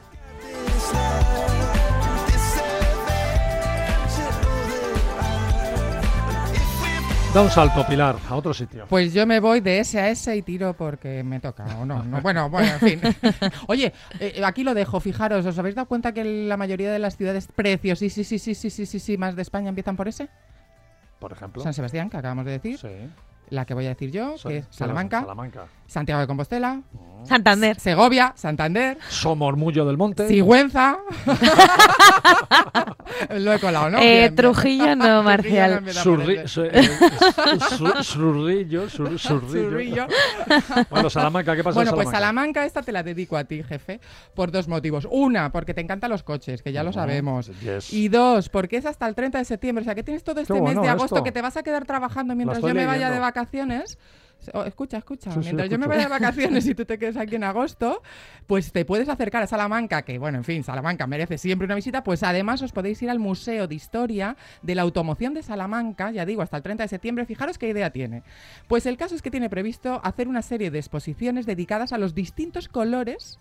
Speaker 1: Da un salto, Pilar, a otro sitio.
Speaker 3: Pues yo me voy de ese a ese y tiro porque me toca, o no, no. Bueno, bueno, en fin. Oye, eh, aquí lo dejo, fijaros, ¿os habéis dado cuenta que la mayoría de las ciudades precios, sí, sí, sí, sí, sí, sí, sí, sí, más de España empiezan por ese?
Speaker 1: Por ejemplo.
Speaker 3: San Sebastián, que acabamos de decir.
Speaker 1: Sí.
Speaker 3: La que voy a decir yo,
Speaker 1: Sí,
Speaker 3: que es
Speaker 1: sí,
Speaker 3: Salamanca,
Speaker 1: Salamanca.
Speaker 3: Santiago de Compostela,
Speaker 4: Santander.
Speaker 3: Segovia, Santander,
Speaker 1: Somormullo del Monte.
Speaker 3: Sigüenza. Lo he colado, ¿no?
Speaker 4: Eh,
Speaker 3: Bien, bien.
Speaker 4: Trujillo no, Marcial.
Speaker 3: empieza por
Speaker 1: Surri-
Speaker 3: ese.
Speaker 1: su- eh, su- Surrillo, sur- Surrillo.
Speaker 3: Zurrillo.
Speaker 1: Bueno, Salamanca, ¿qué pasa
Speaker 3: Bueno,
Speaker 1: en
Speaker 3: pues
Speaker 1: Salamanca?
Speaker 3: Salamanca esta te la dedico a ti, jefe, por dos motivos. Una, porque te encantan los coches, que ya lo
Speaker 1: Ujú,
Speaker 3: sabemos.
Speaker 1: yes.
Speaker 3: Y dos, porque es hasta el treinta de septiembre, o sea que tienes todo este
Speaker 1: Qué
Speaker 3: mes
Speaker 1: bueno
Speaker 3: de agosto
Speaker 1: esto.
Speaker 3: que te vas a quedar trabajando mientras
Speaker 1: estoy
Speaker 3: yo me vaya
Speaker 1: leyendo.
Speaker 3: de vacaciones. Oh, escucha, escucha.
Speaker 1: Sí, sí,
Speaker 3: mientras yo me
Speaker 1: escucho.
Speaker 3: vaya de vacaciones y tú te quedes aquí en agosto, pues te puedes acercar a Salamanca, que bueno, en fin, Salamanca merece siempre una visita, pues además os podéis ir al Museo de Historia de la Automoción de Salamanca, ya digo, hasta el treinta de septiembre. Fijaros qué idea tiene. Pues el caso es que tiene previsto hacer una serie de exposiciones dedicadas a los distintos colores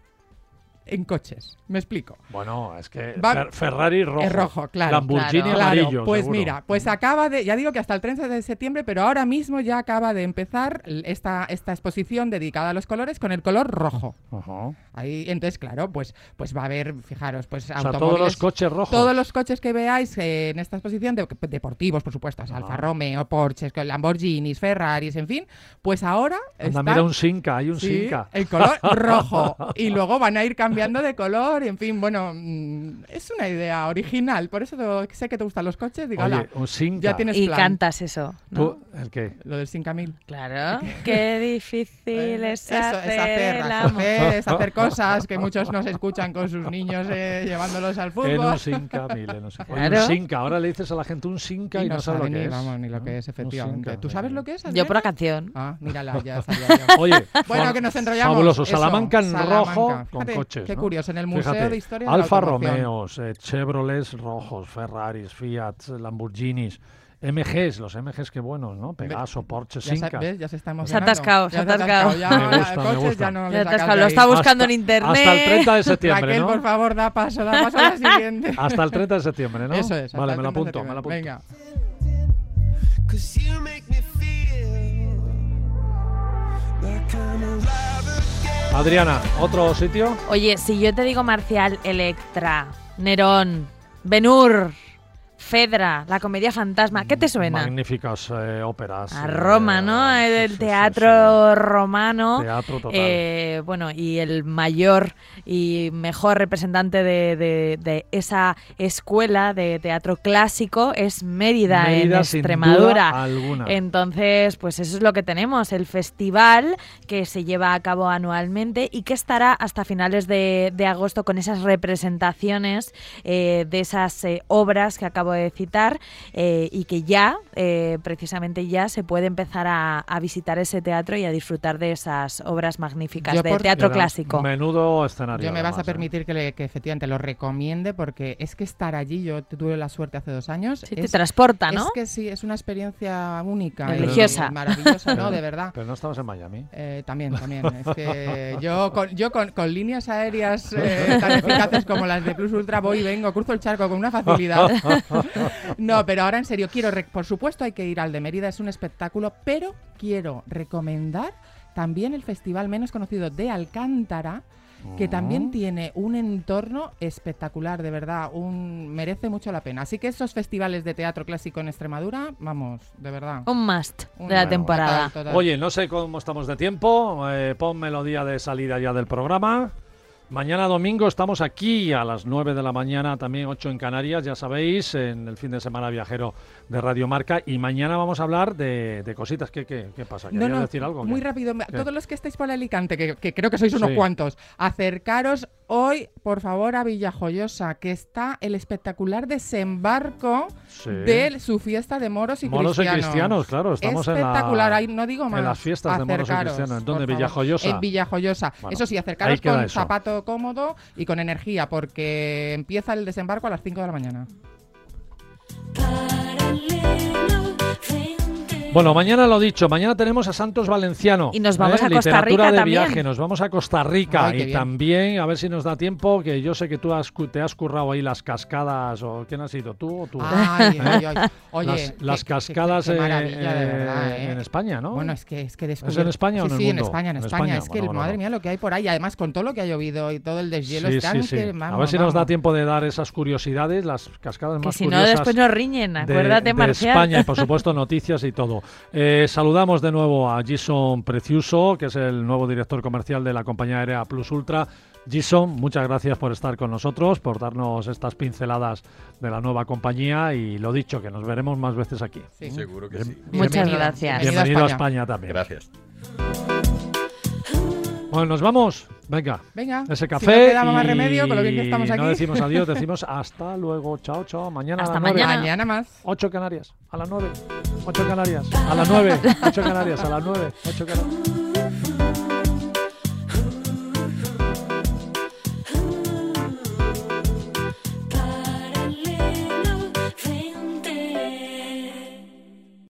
Speaker 3: en coches. Me explico.
Speaker 1: Bueno, es que
Speaker 3: Va-
Speaker 1: Fer- Ferrari rojo.
Speaker 3: Es rojo, claro.
Speaker 1: Lamborghini
Speaker 4: Claro.
Speaker 1: amarillo.
Speaker 3: Claro, pues
Speaker 1: seguro.
Speaker 3: mira, pues acaba de, ya digo que hasta el treinta de septiembre, pero ahora mismo ya acaba de empezar l- esta, esta exposición dedicada a los colores con el color rojo.
Speaker 1: Ajá.
Speaker 3: Ahí, entonces, claro, pues, pues va a haber, fijaros, pues
Speaker 1: O sea,
Speaker 3: automóviles.
Speaker 1: todos los coches rojos.
Speaker 3: Todos los coches que veáis eh, en esta exposición, de- deportivos, por supuesto, o sea, Alfa
Speaker 1: Ah.
Speaker 3: Romeo, Porsches, Lamborghinis, Ferraris, en fin, pues ahora
Speaker 1: Anda,
Speaker 3: está-
Speaker 1: mira un Sinca, hay un
Speaker 3: Sí,
Speaker 1: Sinca.
Speaker 3: el color rojo. Y luego van a ir cambiando de color. Y en fin, bueno, mm, es una idea original. Por eso te- sé que te gustan los coches. Digo,
Speaker 1: Oye,
Speaker 3: "Hala,
Speaker 1: un Sinca.
Speaker 3: ya tienes
Speaker 4: Y
Speaker 3: plan".
Speaker 4: cantas eso, ¿no?
Speaker 1: ¿Tú, ¿El qué?
Speaker 3: Lo del cinco mil.
Speaker 4: Claro. Qué difícil es
Speaker 3: Eso,
Speaker 4: hacer,
Speaker 3: es hacer,
Speaker 4: el
Speaker 3: es
Speaker 4: amor.
Speaker 3: hacer, es hacer cosas que muchos no se escuchan con sus niños eh, llevándolos al
Speaker 1: En
Speaker 3: fútbol.
Speaker 1: un Sinca, mil, en un Sinca. Oye,
Speaker 4: Claro.
Speaker 1: un Sinca. Ahora le dices a la gente un Sinca y,
Speaker 3: Y
Speaker 1: no, sabe lo
Speaker 3: saben
Speaker 1: que
Speaker 3: ni,
Speaker 1: es.
Speaker 3: vamos, ni lo
Speaker 1: ¿no?
Speaker 3: que es,
Speaker 1: Un
Speaker 3: efectivamente.
Speaker 1: Sinca,
Speaker 3: ¿Tú
Speaker 1: sí.
Speaker 3: sabes lo que es?
Speaker 4: Yo por la
Speaker 3: Adriana?
Speaker 4: canción.
Speaker 3: Ah, mírala, ya sabía yo.
Speaker 1: Oye,
Speaker 3: Bueno,
Speaker 1: fa-
Speaker 3: que nos enrollamos.
Speaker 1: fabuloso.
Speaker 3: Eso,
Speaker 1: Salamanca en
Speaker 3: Salamanca.
Speaker 1: rojo con
Speaker 3: Fíjate,
Speaker 1: coches.
Speaker 3: Qué
Speaker 1: ¿no?
Speaker 3: curioso, en el Museo
Speaker 1: Fíjate,
Speaker 3: de Historia de la
Speaker 1: Alfa
Speaker 3: Automoción.
Speaker 1: Romeos, eh, Chevrolets rojos, Ferraris, Fiat, Lamborghinis, M Gs, los M Gs qué buenos, ¿no? Pegaso, Porsche,
Speaker 3: Ya, sa-
Speaker 1: Sinca.
Speaker 3: ¿ves? Ya se está
Speaker 4: Se ha
Speaker 3: emocionando.
Speaker 4: atascado, se
Speaker 3: Ya
Speaker 4: ha atascado.
Speaker 3: Ya,
Speaker 1: Me
Speaker 3: ya,
Speaker 1: gusta, me
Speaker 3: coches
Speaker 1: gusta.
Speaker 3: ya no le
Speaker 4: Ya te has
Speaker 3: sacas
Speaker 4: cagado,
Speaker 3: de
Speaker 4: lo
Speaker 3: ahí.
Speaker 4: está buscando
Speaker 1: Hasta-
Speaker 4: en internet.
Speaker 1: Hasta el treinta de septiembre,
Speaker 3: Raquel,
Speaker 1: ¿no?
Speaker 3: por favor, da paso, da paso a la siguiente.
Speaker 1: Hasta el treinta de septiembre, ¿no?
Speaker 3: Eso es. hasta
Speaker 1: Vale,
Speaker 3: el
Speaker 1: me lo
Speaker 3: treinta de
Speaker 1: apunto, me lo apunto.
Speaker 3: Venga.
Speaker 5: 'Cause you make me feel like I'm alive again.
Speaker 1: Adriana, ¿otro sitio?
Speaker 4: Oye, si yo te digo Marcial, Electra, Nerón, Benur, Fedra, la comedia fantasma. ¿Qué te suena?
Speaker 1: Magníficas eh, óperas.
Speaker 4: A Roma,
Speaker 1: eh,
Speaker 4: ¿no? El
Speaker 1: sí, sí,
Speaker 4: teatro
Speaker 1: sí.
Speaker 4: romano.
Speaker 1: Teatro total.
Speaker 4: Eh, bueno, y el mayor y mejor representante de, de, de esa escuela de teatro clásico es Mérida,
Speaker 1: Mérida,
Speaker 4: en
Speaker 1: sin
Speaker 4: Extremadura.
Speaker 1: duda alguna.
Speaker 4: Entonces, pues eso es lo que tenemos, el festival que se lleva a cabo anualmente y que estará hasta finales de, de agosto con esas representaciones eh, de esas eh, obras que acabo de citar eh, y que ya, eh, precisamente ya, se puede empezar a, a visitar ese teatro y a disfrutar de esas obras magníficas
Speaker 3: Yo
Speaker 4: de
Speaker 3: por-
Speaker 4: teatro
Speaker 1: Era
Speaker 4: clásico.
Speaker 1: Menudo escenario.
Speaker 3: Yo me vas
Speaker 1: además,
Speaker 3: a
Speaker 1: ¿eh?
Speaker 3: permitir que, le- que efectivamente lo recomiende porque es que estar allí, yo tuve la suerte hace dos años.
Speaker 4: Sí, te
Speaker 3: es,
Speaker 4: transporta, ¿no?
Speaker 3: Es que sí, es una experiencia única.
Speaker 4: Religiosa.
Speaker 3: y maravillosa, ¿no? De verdad.
Speaker 1: Pero no estabas en Miami.
Speaker 3: Eh, también, también. Es que yo con, yo con, con líneas aéreas eh, tan eficaces como las de Plus Ultra voy y vengo, cruzo el charco con una facilidad. No, pero ahora en serio, quiero, re- por supuesto hay que ir al de Mérida, es un espectáculo, pero quiero recomendar también el festival menos conocido de Alcántara, que también tiene un entorno espectacular, de verdad, un merece mucho la pena. Así que esos festivales de teatro clásico en Extremadura, vamos, de verdad.
Speaker 4: Un must
Speaker 3: Un-
Speaker 4: de la
Speaker 3: bueno,
Speaker 4: temporada.
Speaker 3: total, total.
Speaker 1: Oye, no sé cómo estamos de tiempo. Eh, pon melodía de salida ya del programa. Mañana domingo estamos aquí a las nueve de la mañana, también ocho en Canarias, ya sabéis, en el fin de semana viajero de Radio Marca. Y mañana vamos a hablar de, de cositas. ¿Qué, qué, qué pasa?
Speaker 3: No,
Speaker 1: ¿Querías
Speaker 3: no,
Speaker 1: decir algo?
Speaker 3: muy
Speaker 1: ¿Qué?
Speaker 3: rápido.
Speaker 1: ¿Qué?
Speaker 3: Todos los que estáis por Alicante, que, que creo que sois unos
Speaker 1: Sí.
Speaker 3: cuantos, acercaros hoy, por favor, a Villajoyosa, que está el espectacular desembarco
Speaker 1: Sí.
Speaker 3: de su fiesta de moros y
Speaker 1: Moros y
Speaker 3: cristianos.
Speaker 1: cristianos, claro, estamos en la-
Speaker 3: espectacular, ahí no digo más.
Speaker 1: en las fiestas de moros y
Speaker 3: Acercaros,
Speaker 1: cristianos. ¿En
Speaker 3: por
Speaker 1: dónde?
Speaker 3: favor.
Speaker 1: ¿Villajoyosa?
Speaker 3: En Villajoyosa.
Speaker 1: Bueno,
Speaker 3: Eso sí,
Speaker 1: ahí
Speaker 3: acercaros
Speaker 1: queda
Speaker 3: con
Speaker 1: eso.
Speaker 3: zapato cómodo y con energía, porque empieza el desembarco a las cinco de la mañana.
Speaker 1: Bueno, mañana lo dicho, mañana tenemos a Santos Valenciano.
Speaker 4: Y nos vamos
Speaker 1: ¿eh?
Speaker 4: a Costa
Speaker 1: Literatura
Speaker 4: Rica
Speaker 1: de
Speaker 4: también.
Speaker 1: viaje, nos vamos a Costa Rica.
Speaker 3: Ay, qué
Speaker 1: y
Speaker 3: bien.
Speaker 1: también, a ver si nos da tiempo, que yo sé que tú has, cu- te has currado ahí las cascadas, o ¿quién ha sido? ¿Tú o tú?
Speaker 3: Ay, ay, ay. Oye,
Speaker 1: las,
Speaker 3: qué-
Speaker 1: las
Speaker 3: qué-
Speaker 1: cascadas
Speaker 3: qué
Speaker 1: eh,
Speaker 3: maravilla, de verdad,
Speaker 1: eh,
Speaker 3: ¿eh?
Speaker 1: en España, ¿no?
Speaker 3: Bueno, es que es que
Speaker 1: ¿Es en España o
Speaker 3: sí,
Speaker 1: en el
Speaker 3: sí, en
Speaker 1: mundo?
Speaker 3: España, en
Speaker 1: En
Speaker 3: España.
Speaker 1: España,
Speaker 3: Es que,
Speaker 1: bueno,
Speaker 3: madre
Speaker 1: bueno.
Speaker 3: mía, lo que hay por ahí. Además, con todo lo que ha llovido y todo el deshielo,
Speaker 1: Sí,
Speaker 3: están
Speaker 1: sí, sí.
Speaker 3: que,
Speaker 1: a
Speaker 3: vamos,
Speaker 1: ver si nos da
Speaker 3: vamos.
Speaker 1: tiempo de dar esas curiosidades, las cascadas
Speaker 4: Que
Speaker 1: más
Speaker 4: si no,
Speaker 1: curiosas
Speaker 4: después nos riñen,
Speaker 1: de-
Speaker 4: acuérdate,
Speaker 1: de,
Speaker 4: Marcial.
Speaker 1: España y, por supuesto, noticias y todo. Eh, saludamos de nuevo a Gison Preciuso, que es el nuevo director comercial de la compañía aérea Plus Ultra. Gison, muchas gracias por estar con nosotros, por darnos estas pinceladas de la nueva compañía y lo dicho, que nos veremos más veces aquí.
Speaker 3: Sí.
Speaker 8: Seguro que sí.
Speaker 4: Muchas
Speaker 3: Bienvenido,
Speaker 4: gracias.
Speaker 3: bienvenido
Speaker 1: Bienvenido a
Speaker 3: España.
Speaker 1: España también.
Speaker 8: Gracias.
Speaker 1: Bueno, nos vamos. Venga.
Speaker 3: Venga,
Speaker 1: Ese
Speaker 3: si
Speaker 1: café.
Speaker 3: no queda más
Speaker 1: y
Speaker 3: remedio, con lo bien que estamos aquí.
Speaker 1: No decimos adiós, decimos hasta luego. Chao, chao. Mañana
Speaker 4: Hasta
Speaker 1: a las nueve.
Speaker 4: mañana.
Speaker 3: Mañana más.
Speaker 1: ocho Canarias. A las nueve. ocho Canarias. A las nueve. ocho Canarias. A las nueve. ocho Canarias.